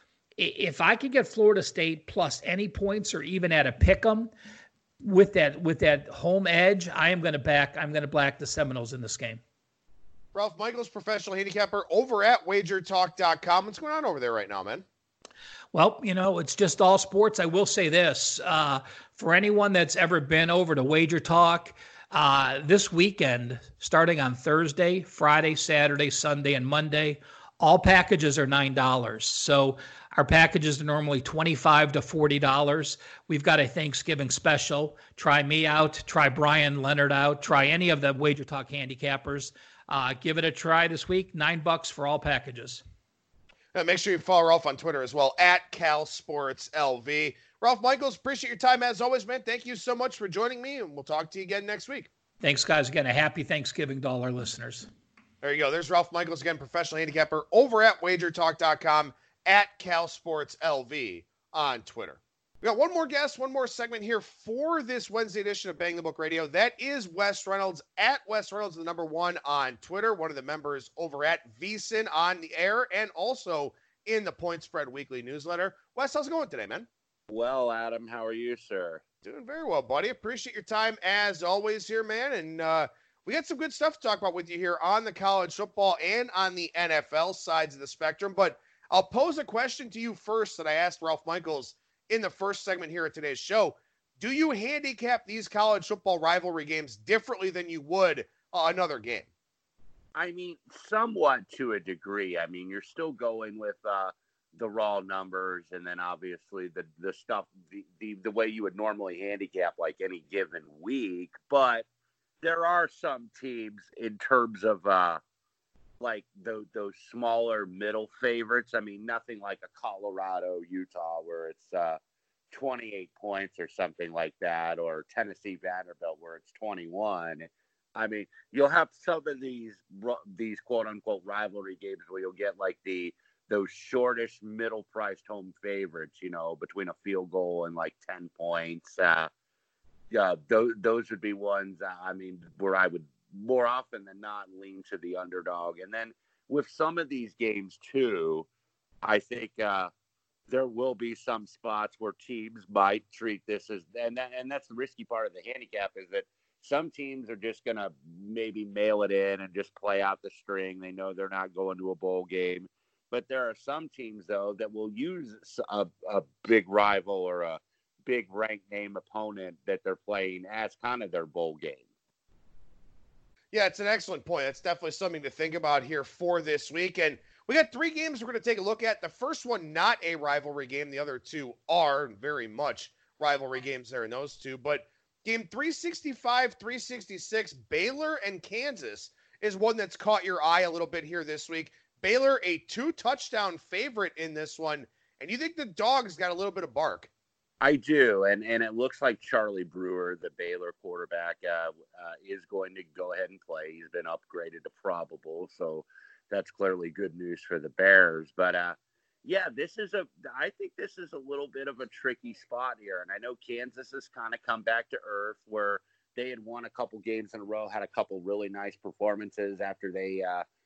If I could get Florida State plus any points or even at a pick 'em with that home edge, I'm going to back the Seminoles in this game. Ralph Michaels, professional handicapper over at wagertalk.com. What's going on over there right now, man? Well, it's just all sports. I will say this, for anyone that's ever been over to Wager Talk, this weekend, starting on Thursday, Friday, Saturday, Sunday, and Monday, all packages are $9. So our packages are normally $25 to $40. We've got a Thanksgiving special. Try me out. Try Brian Leonard out. Try any of the Wager Talk handicappers. Give it a try this week. $9 for all packages. Make sure you follow Ralph on Twitter as well, at CalSportsLV. Ralph Michaels, appreciate your time as always, man. Thank you so much for joining me, and we'll talk to you again next week. Thanks, guys. Again, a happy Thanksgiving to all our listeners. There you go. There's Ralph Michaels again, professional handicapper over at wagertalk.com, at CalSportsLV on Twitter. We got one more guest, one more segment here for this Wednesday edition of Bang the Book Radio. That is Wes Reynolds, at Wes Reynolds, the number one on Twitter, one of the members over at VSiN on the air, and also in the Point Spread Weekly newsletter. Wes, how's it going today, man? Well, Adam, how are you, sir? Doing very well, buddy. Appreciate your time as always here, man. And we got some good stuff to talk about with you here on the college football and on the NFL sides of the spectrum. But I'll pose a question to you first that I asked Ralph Michaels in the first segment here at today's show. Do you handicap these college football rivalry games differently than you would another game? I mean, somewhat to a degree. I mean, you're still going with the raw numbers, and then obviously the stuff, the way you would normally handicap like any given week. But there are some teams in terms of like those smaller middle favorites. I mean, nothing like a Colorado, Utah, where it's 28 points or something like that, or Tennessee, Vanderbilt, where it's 21. I mean, you'll have some of these quote unquote rivalry games where you'll get like those shortish middle priced home favorites, between a field goal and like 10 points. Those would be ones, where I would more often than not lean to the underdog. And then with some of these games too, I think there will be some spots where teams might treat this as, and that's the risky part of the handicap, is that some teams are just going to maybe mail it in and just play out the string. They know they're not going to a bowl game. But there are some teams, though, that will use a big rival or a big ranked name opponent that they're playing as kind of their bowl game. Yeah, it's an excellent point. That's definitely something to think about here for this week. And we got three games we're going to take a look at. The first one, not a rivalry game. The other two are very much rivalry games there in those two. But game 365, 366, Baylor and Kansas is one that's caught your eye a little bit here this week. Baylor, a 2-touchdown favorite in this one. And you think the dog's got a little bit of bark? I do, and it looks like Charlie Brewer, the Baylor quarterback, is going to go ahead and play. He's been upgraded to probable, so that's clearly good news for the Bears. But yeah, I think this is a little bit of a tricky spot here, and I know Kansas has kind of come back to earth, where they had won a couple games in a row, had a couple really nice performances after they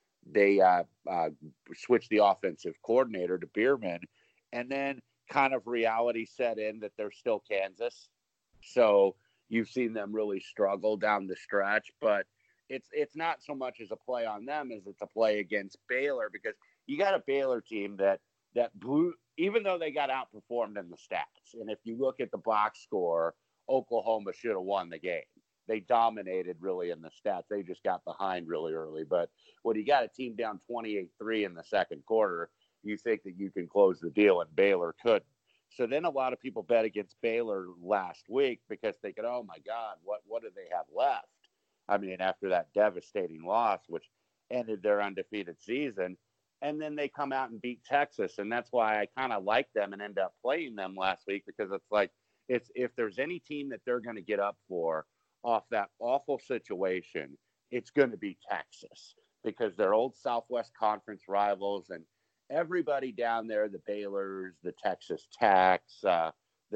switched the offensive coordinator to Bierman, and then kind of reality set in that they're still Kansas. So you've seen them really struggle down the stretch, but it's not so much as a play on them as it's a play against Baylor, because you got a Baylor team that blew, even though they got outperformed in the stats. And if you look at the box score, Oklahoma should have won the game. they dominated really in the stats. They just got behind really early. But when you got a team down 28-3 in the second quarter, you think that you can close the deal, and Baylor couldn't. So then a lot of people bet against Baylor last week because they could, oh my God, what do they have left? I mean, after that devastating loss, which ended their undefeated season. And then they come out and beat Texas. And that's why I kind of like them and end up playing them last week, because it's like, if there's any team that they're going to get up for off that awful situation, it's going to be Texas, because they're old Southwest Conference rivals, and everybody down there, the Baylors, the Texas Techs, the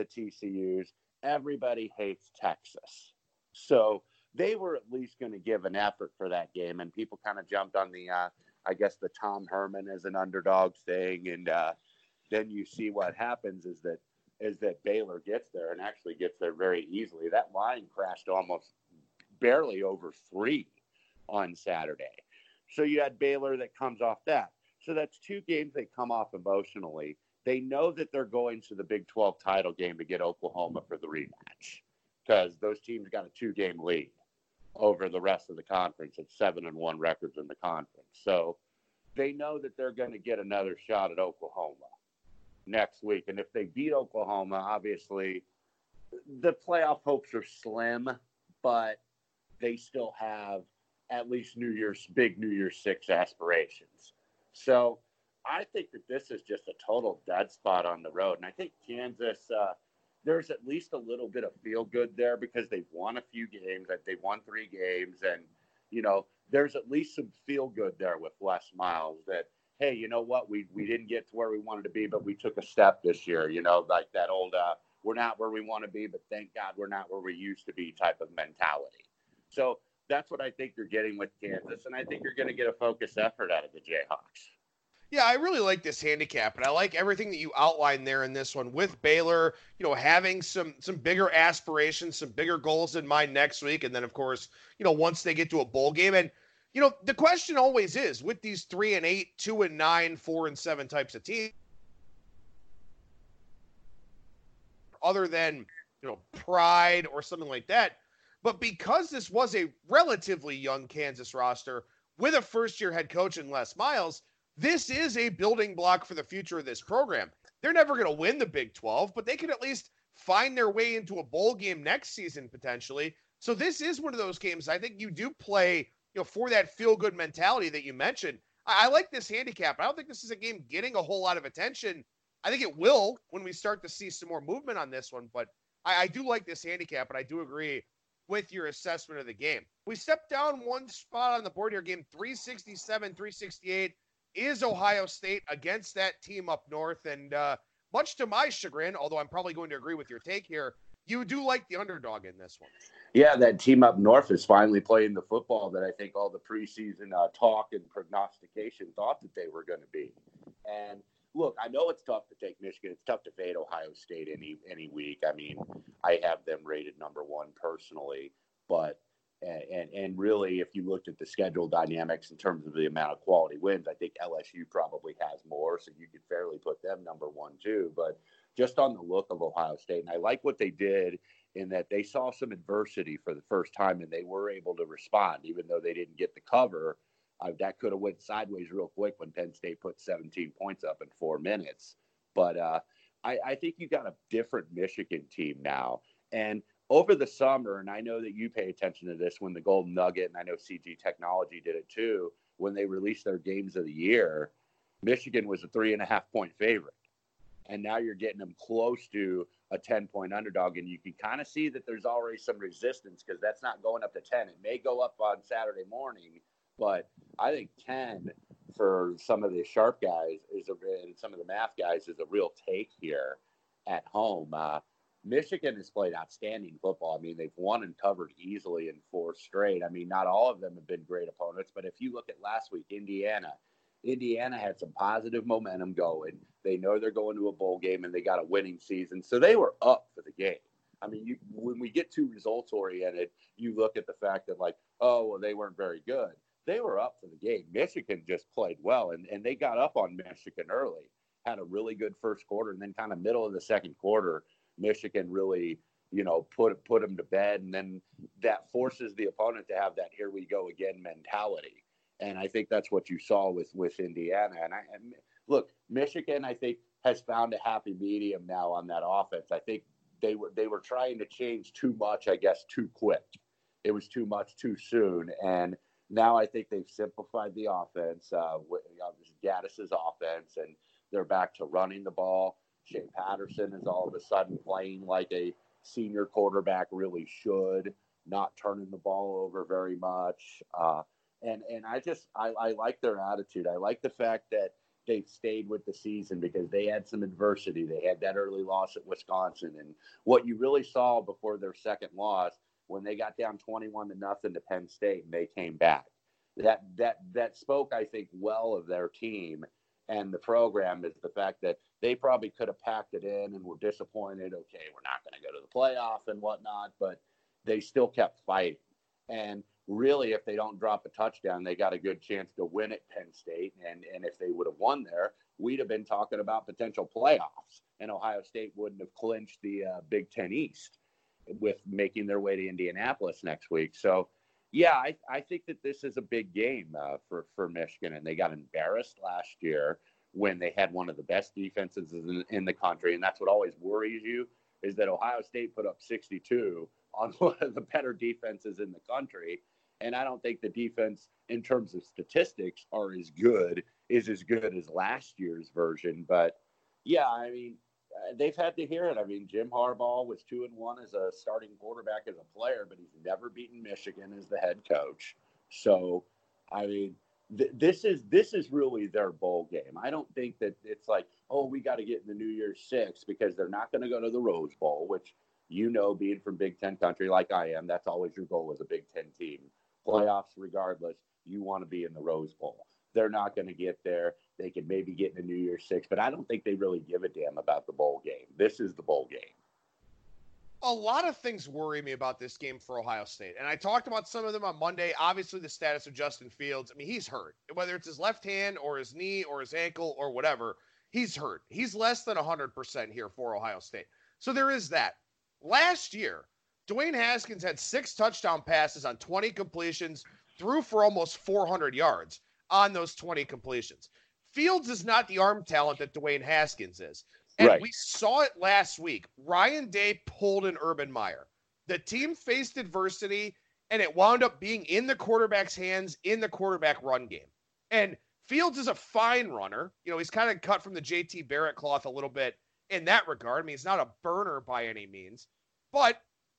TCUs, everybody hates Texas. So they were at least going to give an effort for that game, and people kind of jumped on the, I guess, the Tom Herman as an underdog thing, and then you see what happens is that Baylor gets there, and actually gets there very easily. That line crashed almost barely over 3 on Saturday. So you had Baylor that comes off that. So that's 2 games they come off emotionally. They know that they're going to the Big 12 title game to get Oklahoma for the rematch, because those teams got a 2-game lead over the rest of the conference at 7-1 records in the conference. So they know that they're going to get another shot at Oklahoma next week. And if they beat Oklahoma, obviously the playoff hopes are slim, but they still have at least big New Year's 6 aspirations. So I think that this is just a total dead spot on the road. And I think Kansas, there's at least a little bit of feel good there, because they've won a few games. They've won 3 games. And, there's at least some feel good there with Les Miles that, hey, you know what? We didn't get to where we wanted to be, but we took a step this year, like that old, we're not where we want to be, but thank God we're not where we used to be type of mentality. So that's what I think you're getting with Kansas, and I think you're going to get a focused effort out of the Jayhawks. Yeah, I really like this handicap, and I like everything that you outlined there in this one with Baylor, having some bigger aspirations, some bigger goals in mind next week. And then, of course, once they get to a bowl game. And, the question always is, with these 3-8, 2-9, 4-7 types of teams, other than, pride or something like that. But because this was a relatively young Kansas roster with a first-year head coach in Les Miles, this is a building block for the future of this program. They're never going to win the Big 12, but they could at least find their way into a bowl game next season, potentially. So this is one of those games I think you do play, for that feel-good mentality that you mentioned. I like this handicap. I don't think this is a game getting a whole lot of attention. I think it will when we start to see some more movement on this one, but I do like this handicap, and I do agree with your assessment of the game. We step down one spot on the board here. Game 367, 368 is Ohio State against that team up north. And much to my chagrin, although I'm probably going to agree with your take here, you do like the underdog in this one. Yeah, that team up north is finally playing the football that I think all the preseason talk and prognostication thought that they were going to be. And look, I know it's tough to take Michigan. It's tough to fade Ohio State any week. I mean, I have them rated number 1 personally, but and really, if you looked at the schedule dynamics in terms of the amount of quality wins, I think LSU probably has more, so you could fairly put them number 1 too. But just on the look of Ohio State, and I like what they did in that they saw some adversity for the first time, and they were able to respond, even though they didn't get the cover. That could have went sideways real quick when Penn State put 17 points up in 4 minutes. But I think you got a different Michigan team now. And over the summer, and I know that you pay attention to this, when the Golden Nugget, and I know CG Technology did it too, when they released their games of the year, Michigan was a 3.5-point favorite. And now you're getting them close to a 10-point underdog. And you can kind of see that there's already some resistance, because that's not going up to 10. It may go up on Saturday morning, but I think 10 for some of the sharp guys and some of the math guys is a real take here at home. Michigan has played outstanding football. I mean, they've won and covered easily in 4 straight. I mean, not all of them have been great opponents, but if you look at last week, Indiana had some positive momentum going. They know they're going to a bowl game, and they got a winning season, so they were up for the game. I mean, when we get too results-oriented, you look at the fact that, like, oh, well, they weren't very good. They were up for the game. Michigan just played well, and they got up on Michigan early, had a really good first quarter, and then kind of middle of the second quarter, Michigan really put them to bed, and then that forces the opponent to have that here we go again mentality. And I think that's what you saw with Indiana. And look, Michigan, I think, has found a happy medium now on that offense. I think they were trying to change too much, I guess, too quick. It was too much too soon. And now I think they've simplified the offense, Gaddis's offense, and they're back to running the ball. Shea Patterson is all of a sudden playing like a senior quarterback really should, not turning the ball over very much. And I like their attitude. I like the fact that they've stayed with the season because they had some adversity. They had that early loss at Wisconsin. And what you really saw before their second loss, when they got down 21-0 to Penn State and they came back, that spoke, I think, well of their team and the program, is the fact that they probably could have packed it in and were disappointed. Okay, we're not going to go to the playoff and whatnot, but they still kept fighting. And really, if they don't drop a touchdown, they got a good chance to win at Penn State. And if they would have won there, we'd have been talking about potential playoffs. And Ohio State wouldn't have clinched the Big Ten East with making their way to Indianapolis next week. So, yeah, I think that this is a big game for Michigan. And they got embarrassed last year when they had one of the best defenses in the country. And that's what always worries you, is that Ohio State put up 62 on one of the better defenses in the country. And I don't think the defense, in terms of statistics, is as good as last year's version. But, yeah, I mean, they've had to hear it. I mean, Jim Harbaugh was 2-1 as a starting quarterback as a player, but he's never beaten Michigan as the head coach. So, I mean, this is really their bowl game. I don't think that it's like, oh, we got to get in the New Year's Six, because they're not going to go to the Rose Bowl, which, being from Big Ten country like I am, that's always your goal as a Big Ten team. Playoffs, regardless, you want to be in the Rose Bowl. They're not going to get there. They could maybe get in the New Year's Six, but I don't think they really give a damn about the bowl game. This is the bowl game. A lot of things worry me about this game for Ohio State. And I talked about some of them on Monday. Obviously, the status of Justin Fields. I mean, he's hurt. Whether it's his left hand or his knee or his ankle or whatever, he's hurt. He's less than 100% here for Ohio State. So there is that. Last year, Dwayne Haskins had 6 touchdown passes on 20 completions, threw for almost 400 yards on those 20 completions. Fields is not the arm talent that Dwayne Haskins is. And right. We saw it last week. Ryan Day pulled an Urban Meyer. The team faced adversity, and it wound up being in the quarterback's hands in the quarterback run game. And Fields is a fine runner. He's kind of cut from the JT Barrett cloth a little bit in that regard. I mean, he's not a burner by any means. But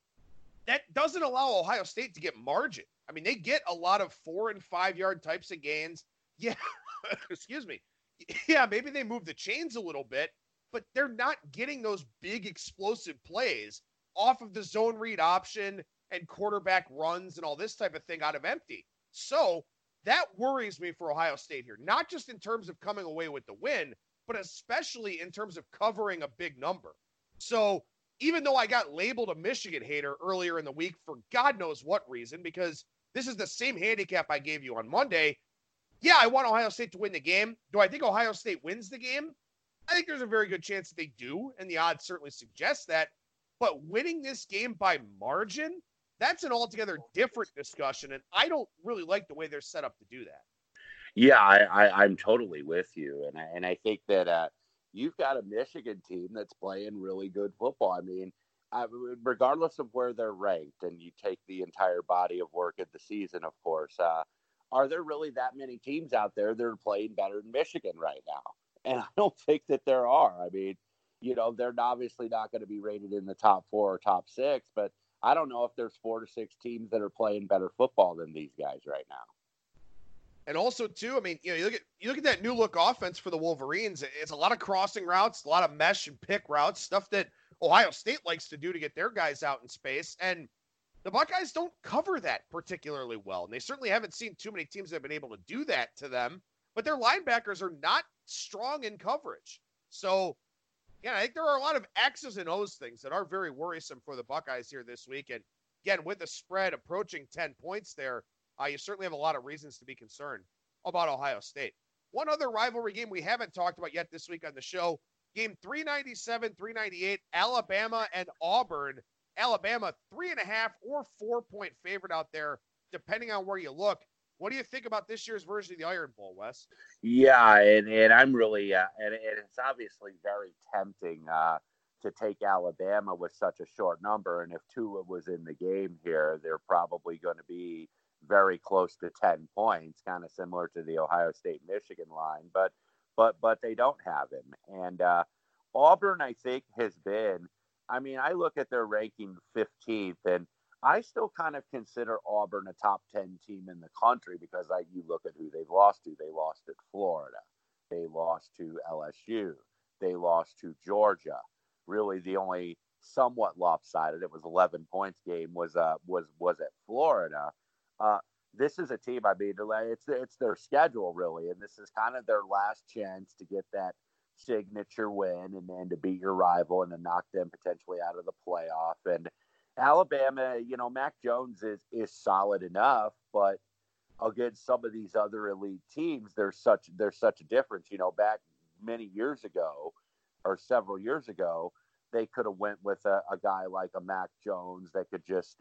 that doesn't allow Ohio State to get margin. I mean, they get a lot of 4 and 5 yard types of gains. Yeah, excuse me. Yeah, maybe they move the chains a little bit, but they're not getting those big explosive plays off of the zone read option and quarterback runs and all this type of thing out of empty. So that worries me for Ohio State here, not just in terms of coming away with the win, but especially in terms of covering a big number. So even though I got labeled a Michigan hater earlier in the week for God knows what reason, because this is the same handicap I gave you on Monday, yeah, I want Ohio State to win the game. Do I think Ohio State wins the game? I think there's a very good chance that they do, and the odds certainly suggest that. But winning this game by margin, that's an altogether different discussion, and I don't really like the way they're set up to do that. Yeah, I'm totally with you, and I think that you've got a Michigan team that's playing really good football. I mean, regardless of where they're ranked, and you take the entire body of work of the season, of course, are there really that many teams out there that are playing better than Michigan right now? And I don't think that there are. I mean, they're obviously not going to be rated in the top 4 or top 6, but I don't know if there's 4 to 6 teams that are playing better football than these guys right now. And also, too, I mean, you look at that new look offense for the Wolverines. It's a lot of crossing routes, a lot of mesh and pick routes, stuff that Ohio State likes to do to get their guys out in space. And the Buckeyes don't cover that particularly well. And they certainly haven't seen too many teams that have been able to do that to them. But their linebackers are not strong in coverage. So, yeah, I think there are a lot of X's and O's things that are very worrisome for the Buckeyes here this week. And again, with the spread approaching 10 points there, you certainly have a lot of reasons to be concerned about Ohio State. One other rivalry game we haven't talked about yet this week on the show, game 397, 398, Alabama and Auburn. Alabama 3.5 or 4-point favorite out there, depending on where you look. What do you think about this year's version of the Iron Bowl, Wes? Yeah, and I'm really and it's obviously very tempting to take Alabama with such a short number. And if Tua was in the game here, they're probably going to be very close to 10 points, kind of similar to the Ohio State Michigan line. But they don't have him. And Auburn, I think, has been. I mean, I look at their ranking 15th, and I still kind of consider Auburn a top 10 team in the country because you look at who they've lost to. They lost at Florida. They lost to LSU. They lost to Georgia. Really, the only somewhat lopsided, it was 11 points game, was at Florida. This is a team, I mean, it's their schedule, really, and this is kind of their last chance to get that signature win and then to beat your rival and to knock them potentially out of the playoff. And Alabama, Mac Jones is solid enough, but against some of these other elite teams, there's such a difference. Back many years ago or several years ago, they could have went with a guy like a Mac Jones that could just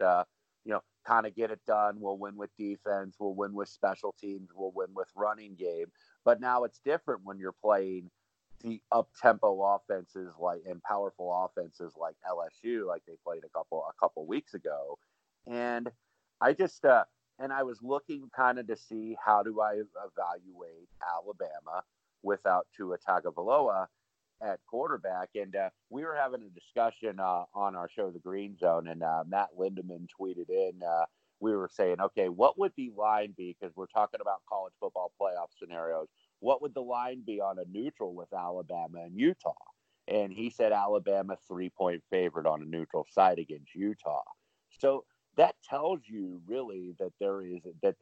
kind of get it done. We'll win with defense. We'll win with special teams. We'll win with running game. But now it's different when you're playing the up-tempo offenses and powerful offenses like LSU, like they played a couple weeks ago. And I just and I was looking kind of to see how do I evaluate Alabama without Tua Tagovailoa at quarterback. And we were having a discussion on our show, The Green Zone, and Matt Lindemann tweeted in. We were saying, okay, what would the line be? Because we're talking about college football playoff scenarios. What would the line be on a neutral with Alabama and Utah? And he said Alabama 3-point favorite on a neutral site against Utah. So that tells you really that there is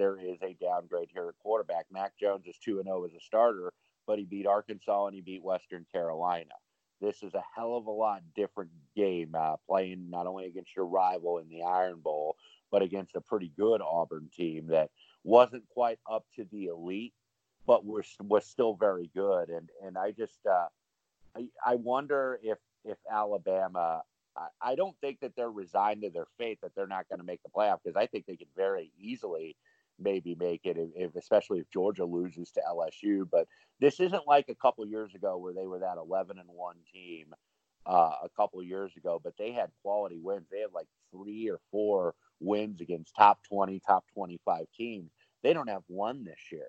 a downgrade here at quarterback. Mac Jones is 2-0 as a starter, but he beat Arkansas and he beat Western Carolina. This is a hell of a lot different game, playing not only against your rival in the Iron Bowl, but against a pretty good Auburn team that wasn't quite up to the elite, but was still very good. And I just I wonder if Alabama. I don't think that they're resigned to their fate that they're not going to make the playoff, because I think they could very easily maybe make it, especially if Georgia loses to LSU. But this isn't like a couple years ago where they were that 11-1 team a couple years ago, but they had quality wins. They had like 3 or 4 wins against top 20, top 25 teams. They don't have one this year.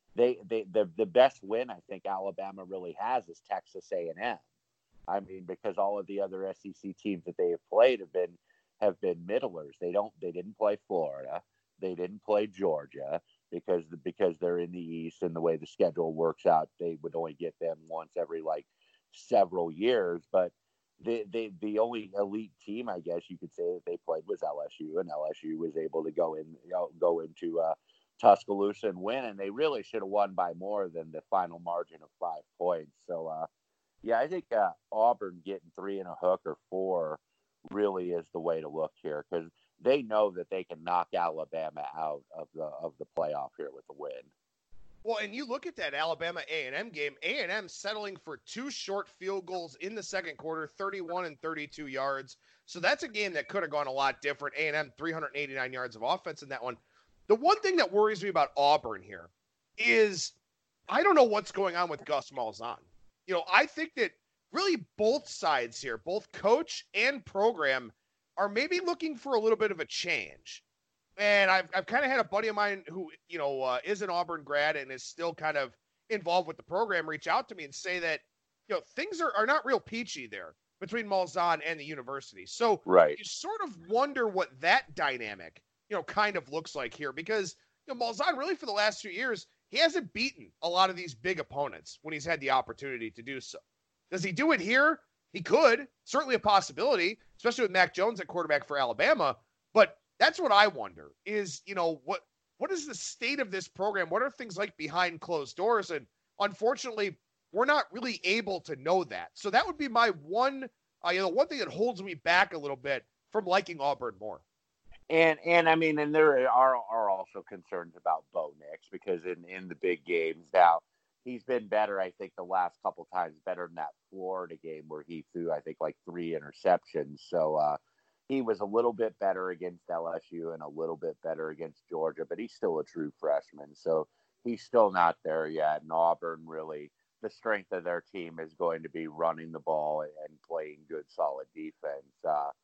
The best win I think Alabama really has is Texas A&M. I mean, because all of the other SEC teams that they have played have been middlers. They didn't play Florida. They didn't play Georgia because they're in the East, and the way the schedule works out, they would only get them once every like several years. But the only elite team, I guess you could say, that they played was LSU, and LSU was able to go into Tuscaloosa and win, and they really should have won by more than the final margin of 5 points. So yeah, I think Auburn getting 3 and a hook or 4 really is the way to look here, because they know that they can knock Alabama out of the playoff here with a win. Well, and you look at that Alabama A&M game, A&M settling for 2 short field goals in the second quarter, 31 and 32 yards. So that's a game that could have gone a lot different. A&M 389 yards of offense in that one. The one thing that worries me about Auburn here is I don't know what's going on with Gus Malzahn. I think that really both sides here, both coach and program, are maybe looking for a little bit of a change. And I've kind of had a buddy of mine who, is an Auburn grad and is still kind of involved with the program reach out to me and say that, things are not real peachy there between Malzahn and the university. So right. You sort of wonder what that dynamic, kind of looks like here, because, Malzahn really for the last few years, he hasn't beaten a lot of these big opponents when he's had the opportunity to do so. Does he do it here? He could. Certainly a possibility, especially with Mac Jones at quarterback for Alabama. But that's what I wonder is, what is the state of this program? What are things like behind closed doors? And unfortunately, we're not really able to know that. So that would be my one thing that holds me back a little bit from liking Auburn more. And I mean, and there are also concerns about Bo Nix, because in the big games now, he's been better, I think, the last couple times, better than that Florida game where he threw, I think, like 3 interceptions. So, he was a little bit better against LSU and a little bit better against Georgia, but he's still a true freshman. So he's still not there yet. And Auburn, really, the strength of their team is going to be running the ball and playing good, solid defense.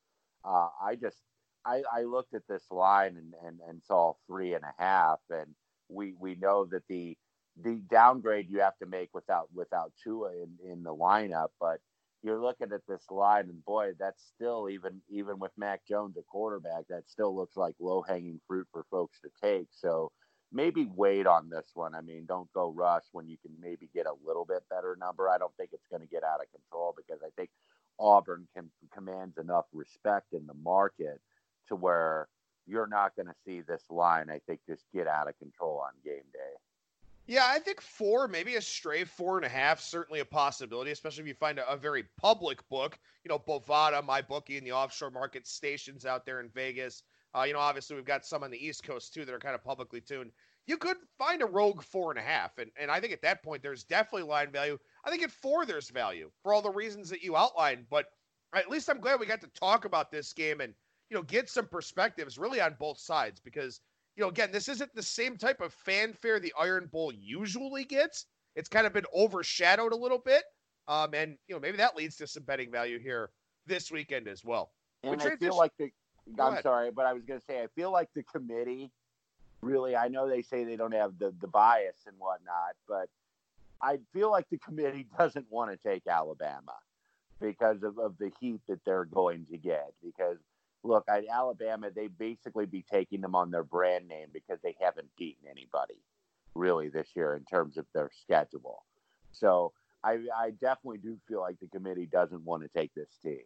I looked at this line and saw 3.5, and we know that the downgrade you have to make without Tua in the lineup, but you're looking at this line, and boy, that's still even with Mac Jones at quarterback, that still looks like low-hanging fruit for folks to take. So maybe wait on this one. I mean, don't go rush when you can maybe get a little bit better number. I don't think it's going to get out of control because I think Auburn commands enough respect in the market to where you're not going to see this line, I think, just get out of control on game day. Yeah, I think 4, maybe a stray 4.5, certainly a possibility, especially if you find a very public book, Bovada, MyBookie, and the offshore market stations out there in Vegas. Obviously we've got some on the East Coast too that are kind of publicly tuned. You could find a rogue 4.5, and I think at that point there's definitely line value. I think at 4 there's value for all the reasons that you outlined, but at least I'm glad we got to talk about this game and get some perspectives really on both sides because again, this isn't the same type of fanfare the Iron Bowl usually gets. It's kind of been overshadowed a little bit. And maybe that leads to some betting value here this weekend as well. And I feel like sorry, but I was going to say, I feel like the committee really, I know they say they don't have the bias and whatnot, but I feel like the committee doesn't want to take Alabama because of the heat that they're going to get. Because look, Alabama, they basically be taking them on their brand name because they haven't beaten anybody really this year in terms of their schedule. So I definitely do feel like the committee doesn't want to take this team.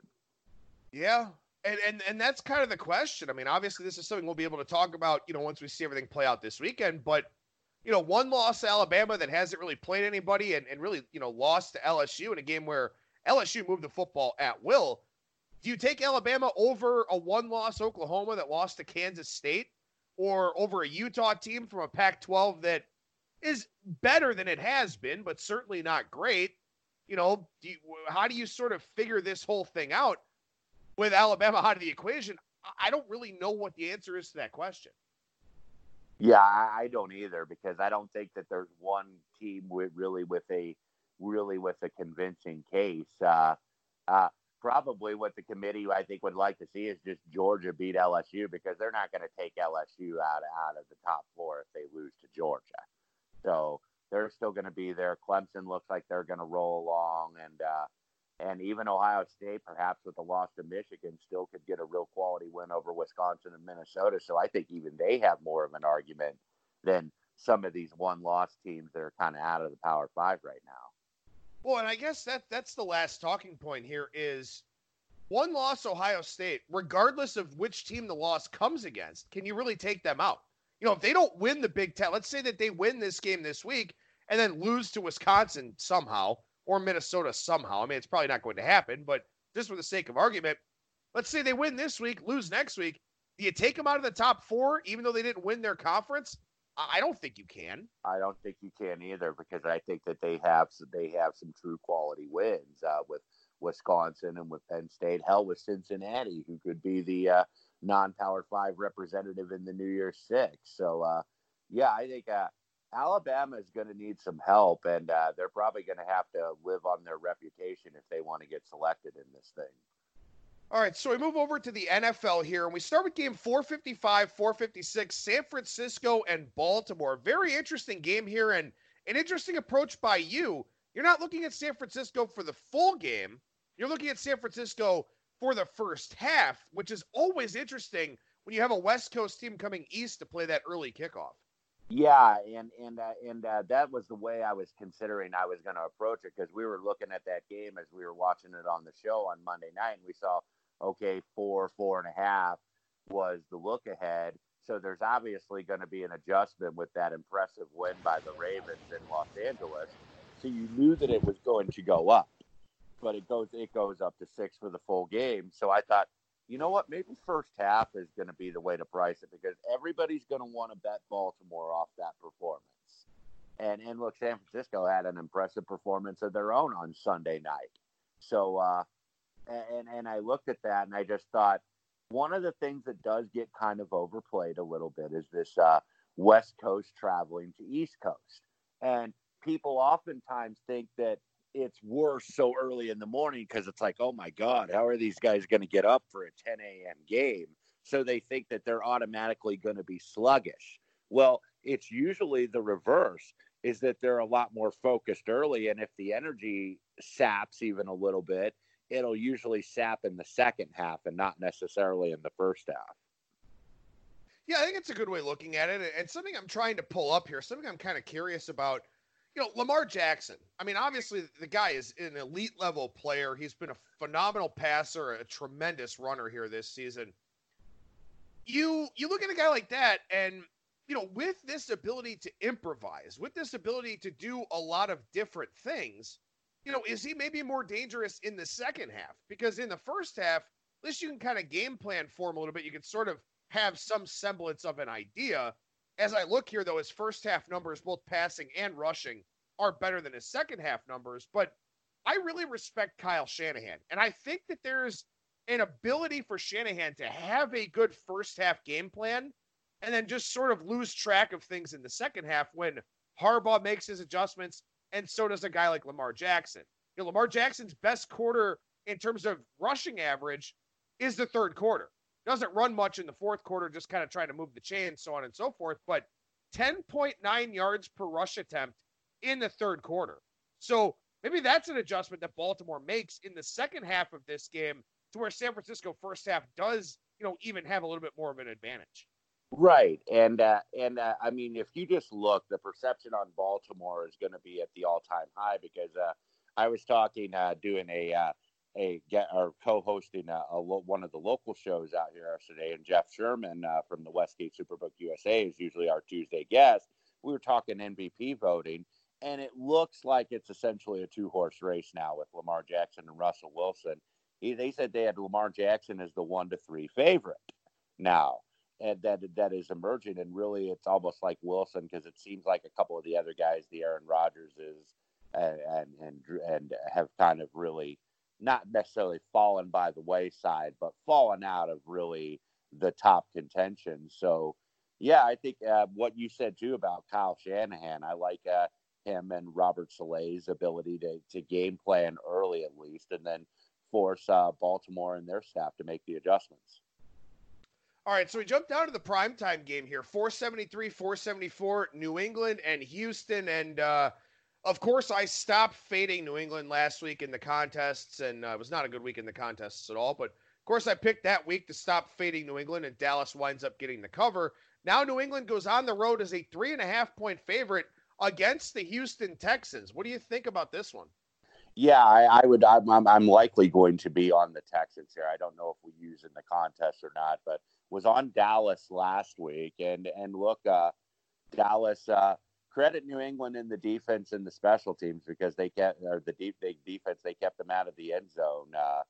Yeah. And that's kind of the question. I mean, obviously this is something we'll be able to talk about, once we see everything play out this weekend, but one loss to Alabama that hasn't really played anybody and really, lost to LSU in a game where LSU moved the football at will. Do you take Alabama over a one-loss Oklahoma that lost to Kansas State or over a Utah team from a Pac-12 that is better than it has been, but certainly not great? How do you sort of figure this whole thing out with Alabama out of the equation? I don't really know what the answer is to that question. Yeah, I don't either because I don't think that there's one team with a convincing case. Probably what the committee, I think, would like to see is just Georgia beat LSU because they're not going to take LSU out of the top 4 if they lose to Georgia. So they're still going to be there. Clemson looks like they're going to roll along, and even Ohio State, perhaps with a loss to Michigan, still could get a real quality win over Wisconsin and Minnesota. So I think even they have more of an argument than some of these one-loss teams that are kind of out of the Power 5 right now. Well, and I guess that's the last talking point here is one loss Ohio State, regardless of which team the loss comes against, can you really take them out? If they don't win the Big Ten, let's say that they win this game this week and then lose to Wisconsin somehow or Minnesota somehow. I mean, it's probably not going to happen, but just for the sake of argument, let's say they win this week, lose next week. Do you take them out of the top 4 even though they didn't win their conference? I don't think you can. I don't think you can either because I think that they have some true quality wins with Wisconsin and with Penn State. Hell, with Cincinnati, who could be the non-Power 5 representative in the New Year's Six. So, I think Alabama is going to need some help, and they're probably going to have to live on their reputation if they want to get selected in this thing. All right, so we move over to the NFL here, and we start with game 455, 456, San Francisco and Baltimore. Very interesting game here, and an interesting approach by you. You're not looking at San Francisco for the full game. You're looking at San Francisco for the first half, which is always interesting when you have a West Coast team coming east to play that early kickoff. Yeah, and that was the way I was considering I was going to approach it because we were looking at that game as we were watching it on the show on Monday night, and we saw, 4.5 was the look ahead. So there's obviously going to be an adjustment with that impressive win by the Ravens in Los Angeles. So you knew that it was going to go up, but it goes up to 6 for the full game. So I thought, you know what, maybe first half is going to be the way to price it because everybody's going to want to bet Baltimore off that performance. And look, San Francisco had an impressive performance of their own on Sunday night. So, and I looked at that and I just thought, one of the things that does get kind of overplayed a little bit is this West Coast traveling to East Coast. And people oftentimes think that it's worse so early in the morning because it's like, oh my God, how are these guys going to get up for a 10 a.m. game? So they think that they're automatically going to be sluggish. Well, it's usually the reverse, is that they're a lot more focused early. And if the energy saps even a little bit, it'll usually sap in the second half and not necessarily in the first half. Yeah, I think it's a good way of looking at it. And something I'm trying to pull up here, something I'm kind of curious about, Lamar Jackson. I mean, obviously the guy is an elite level player. He's been a phenomenal passer, a tremendous runner here this season. You look at a guy like that and, with this ability to improvise, with this ability to do a lot of different things, is he maybe more dangerous in the second half? Because in the first half, at least you can kind of game plan for him a little bit. You can sort of have some semblance of an idea. As I look here, though, his first half numbers, both passing and rushing, are better than his second half numbers. But I really respect Kyle Shanahan. And I think that there's an ability for Shanahan to have a good first half game plan and then just sort of lose track of things in the second half when Harbaugh makes his adjustments, and so does a guy like Lamar Jackson. Lamar Jackson's best quarter in terms of rushing average is the third quarter. Doesn't run much in the fourth quarter, just kind of trying to move the chain, so on and so forth. But 10.9 yards per rush attempt in the third quarter. So maybe that's an adjustment that Baltimore makes in the second half of this game to where San Francisco first half does, even have a little bit more of an advantage. Right. And I mean, if you just look, the perception on Baltimore is going to be at the all-time high because I was talking, doing or co-hosting one of the local shows out here yesterday, and Jeff Sherman from the Westgate Superbook USA is usually our Tuesday guest. We were talking MVP voting, and it looks like it's essentially a two-horse race now with Lamar Jackson and Russell Wilson. They said they had Lamar Jackson as the 1-3 favorite now, and that is emerging, and really it's almost like Wilson because it seems like a couple of the other guys, the Aaron Rodgers and have kind of really not necessarily fallen by the wayside, but fallen out of really the top contention. So, yeah, I think what you said too about Kyle Shanahan, I like him and Robert Saleh's ability to game plan early at least, and then force Baltimore and their staff to make the adjustments. All right, so we jump down to the primetime game here, 473, 474, New England and Houston. And, of course, I stopped fading New England last week in the contests, and it was not a good week in the contests at all. But, of course, I picked that week to stop fading New England, and Dallas winds up getting the cover. Now New England goes on the road as a 3.5-point favorite against the Houston Texans. What do you think about this one? Yeah, I'm likely going to be on the Texans here. I don't know if we use in the contest or not, but was on Dallas last week, and look, Dallas credit New England in the defense and the special teams because they kept defense. They kept them out of the end zone.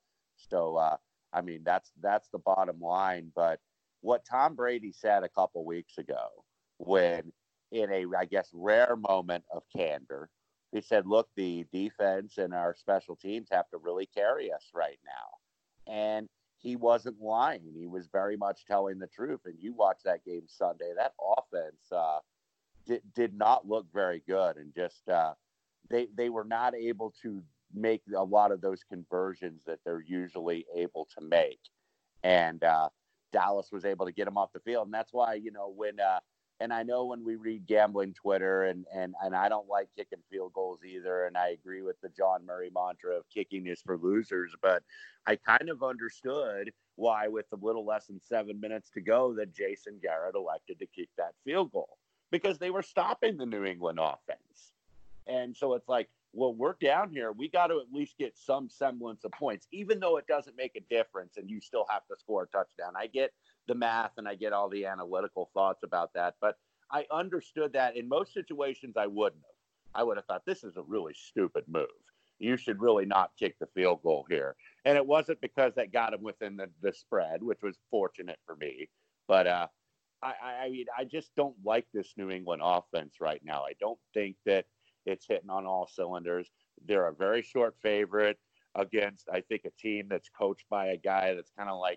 I mean that's the bottom line. But what Tom Brady said a couple weeks ago, when in a I guess rare moment of candor, he said, "Look, the defense and our special teams have to really carry us right now," and he wasn't lying. He was very much telling the truth. And you watch that game Sunday, that offense did not look very good. And just they were not able to make a lot of those conversions that they're usually able to make. And Dallas was able to get them off the field. And that's why, when and I know when we read gambling Twitter and I don't like kicking field goals either. And I agree with the John Murray mantra of kicking is for losers. But I kind of understood why, with a little less than 7 minutes to go, that Jason Garrett elected to kick that field goal because they were stopping the New England offense. And so it's like, well, we're down here. We got to at least get some semblance of points, even though it doesn't make a difference and you still have to score a touchdown. I get the math and I get all the analytical thoughts about that, but I understood that in most situations I wouldn't have. I would have thought this is a really stupid move. You should really not kick the field goal here. And it wasn't because that got him within the spread, which was fortunate for me. But I mean, I just don't like this New England offense right now. I don't think that it's hitting on all cylinders. They're a very short favorite against, I think, a team that's coached by a guy that's kind of like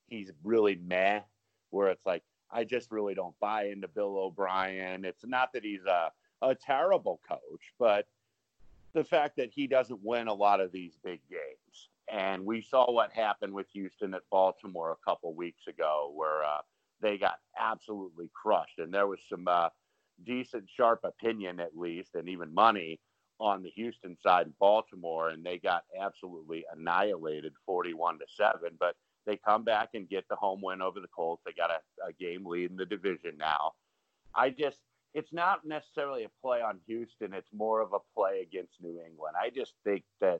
he's really meh, where it's like, I just really don't buy into Bill O'Brien. It's not that he's a terrible coach, but the fact that he doesn't win a lot of these big games. And we saw what happened with Houston at Baltimore a couple weeks ago, where they got absolutely crushed. And there was some decent, sharp opinion, at least, and even money on the Houston side in Baltimore, and they got absolutely annihilated 41-7. But they come back and get the home win over the Colts. They got a game lead in the division now. It's not necessarily a play on Houston. It's more of a play against New England. I just think that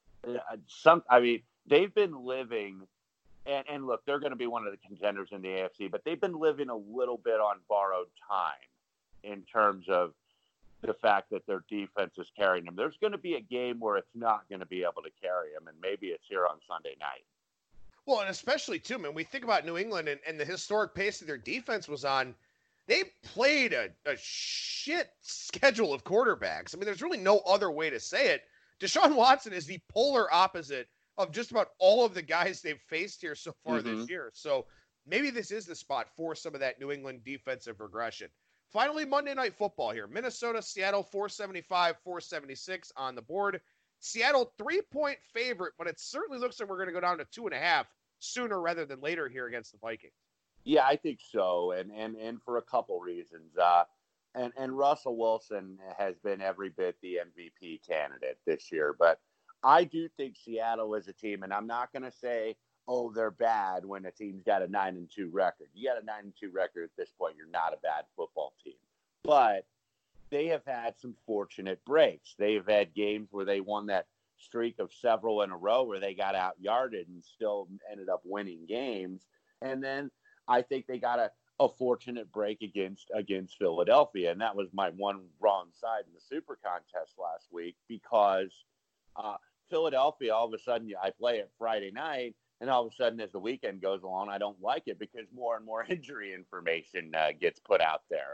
they've been living, and look, they're going to be one of the contenders in the AFC, but they've been living a little bit on borrowed time in terms of the fact that their defense is carrying them. There's going to be a game where it's not going to be able to carry them, and maybe it's here on Sunday night. Well, and especially, too, man, we think about New England and the historic pace that their defense was on. They played a shit schedule of quarterbacks. I mean, there's really no other way to say it. Deshaun Watson is the polar opposite of just about all of the guys they've faced here so far this year. So maybe this is the spot for some of that New England defensive regression. Finally, Monday Night Football here. Minnesota, Seattle, 475, 476 on the board. Seattle, 3-point favorite, but it certainly looks like we're going to go down to 2.5 sooner rather than later here against the Vikings. Yeah, I think so, and for a couple reasons. And Russell Wilson has been every bit the MVP candidate this year, but I do think Seattle is a team, and I'm not going to say, oh, they're bad when a team's got a 9-2 record. You got a 9-2 record at this point, you're not a bad football team. But they have had some fortunate breaks. They've had games where they won that streak of several in a row where they got out-yarded and still ended up winning games. And then I think they got a fortunate break against Philadelphia, and that was my one wrong side in the Super Contest last week, because Philadelphia, all of a sudden, I play it Friday night, and all of a sudden, as the weekend goes along, I don't like it because more and more injury information gets put out there.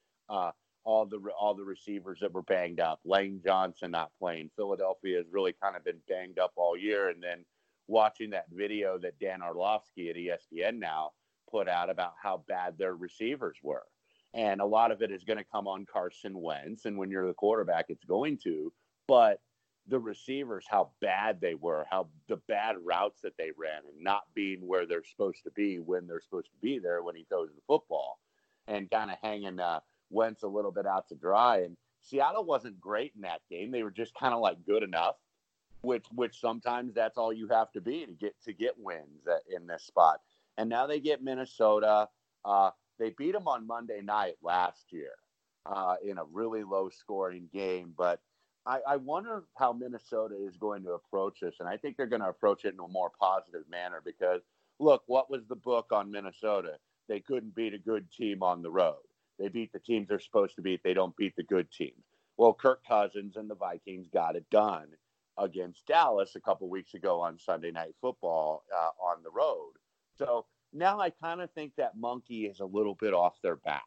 All the receivers that were banged up, Lane Johnson not playing. Philadelphia has really kind of been banged up all year, and then watching that video that Dan Orlovsky at ESPN now put out about how bad their receivers were. And a lot of it is going to come on Carson Wentz. And when you're the quarterback, it's going to. But the receivers, how bad they were, how the bad routes that they ran and not being where they're supposed to be when they're supposed to be there when he throws the football, and kind of hanging Wentz a little bit out to dry. And Seattle wasn't great in that game. They were just kind of like good enough, which sometimes that's all you have to be to get wins in this spot. And now they get Minnesota. They beat them on Monday night last year in a really low-scoring game. But I wonder how Minnesota is going to approach this. And I think they're going to approach it in a more positive manner because, look, what was the book on Minnesota? They couldn't beat a good team on the road. They beat the teams they're supposed to beat. They don't beat the good teams. Well, Kirk Cousins and the Vikings got it done against Dallas a couple weeks ago on Sunday Night Football on the road. So now I kind of think that monkey is a little bit off their back,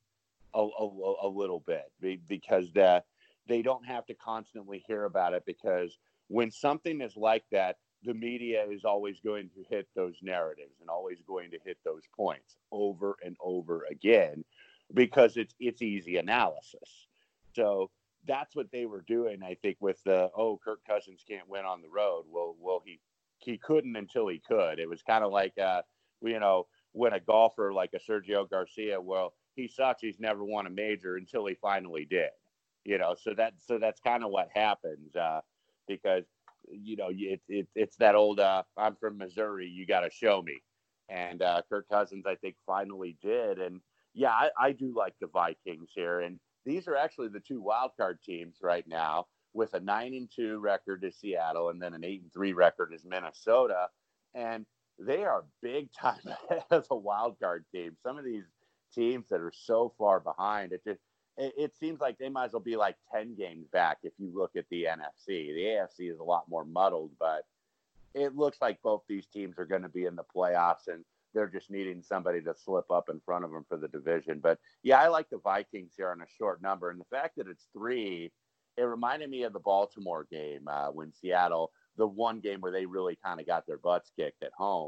a little bit, because they don't have to constantly hear about it, because when something is like that, the media is always going to hit those narratives and always going to hit those points over and over again, because it's easy analysis. So that's what they were doing, I think, with Kirk Cousins can't win on the road. Well, he couldn't until he could. It was kind of like, when a golfer like a Sergio Garcia, well, he sucks. He's never won a major until he finally did. So that's kind of what happens because, it's that old, I'm from Missouri, you got to show me. And Kirk Cousins, I think, finally did. And yeah, I do like the Vikings here. And these are actually the two wildcard teams right now, with a 9-2 record to Seattle and then an 8-3 record is Minnesota. And they are big time ahead as a wild card team. Some of these teams that are so far behind, it seems like they might as well be like 10 games back if you look at the NFC. The AFC is a lot more muddled, but it looks like both these teams are going to be in the playoffs, and they're just needing somebody to slip up in front of them for the division. But yeah, I like the Vikings here on a short number. And the fact that it's 3, it reminded me of the Baltimore game when Seattle, the one game where they really kind of got their butts kicked at home,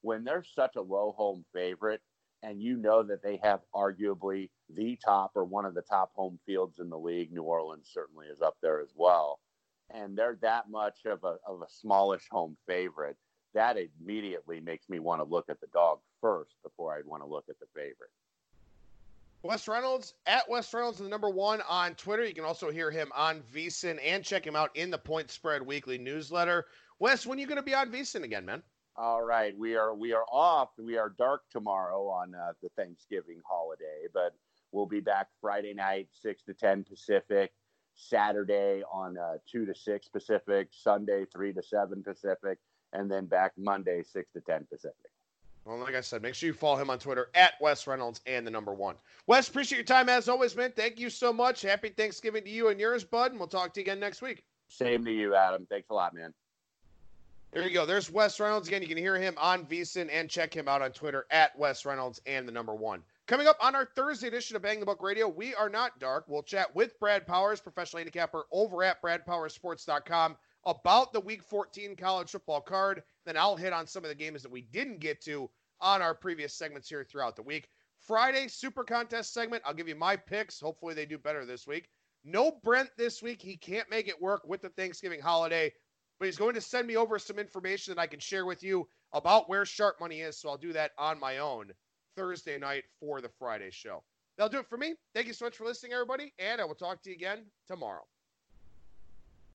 when they're such a low home favorite and you know that they have arguably the top or one of the top home fields in the league, New Orleans certainly is up there as well, and they're that much of a smallish home favorite, that immediately makes me want to look at the dog first before I'd want to look at the favorite. Wes Reynolds, at Wes Reynolds, the number one on Twitter. You can also hear him on VSiN and check him out in the Point Spread Weekly newsletter. Wes, when are you going to be on VSiN again, man? All right, we are off. We are dark tomorrow on the Thanksgiving holiday, but we'll be back Friday night, 6 to 10 Pacific, Saturday on 2 to 6 Pacific, Sunday 3 to 7 Pacific, and then back Monday 6 to 10 Pacific. Well, like I said, make sure you follow him on Twitter at Wes Reynolds and the number one. Wes, appreciate your time as always, man. Thank you so much. Happy Thanksgiving to you and yours, bud, and we'll talk to you again next week. Same to you, Adam. Thanks a lot, man. There you go. There's Wes Reynolds. Again, you can hear him on VSiN and check him out on Twitter at Wes Reynolds and the number one. Coming up on our Thursday edition of Bang the Book Radio, We Are Not Dark. We'll chat with Brad Powers, professional handicapper over at BradPowersSports.com, about the Week 14 college football card. Then I'll hit on some of the games that we didn't get to on our previous segments here throughout the week. Friday, Super Contest segment. I'll give you my picks. Hopefully they do better this week. No Brent this week. He can't make it work with the Thanksgiving holiday, but he's going to send me over some information that I can share with you about where sharp money is, so I'll do that on my own Thursday night for the Friday show. That'll do it for me. Thank you so much for listening, everybody, and I will talk to you again tomorrow.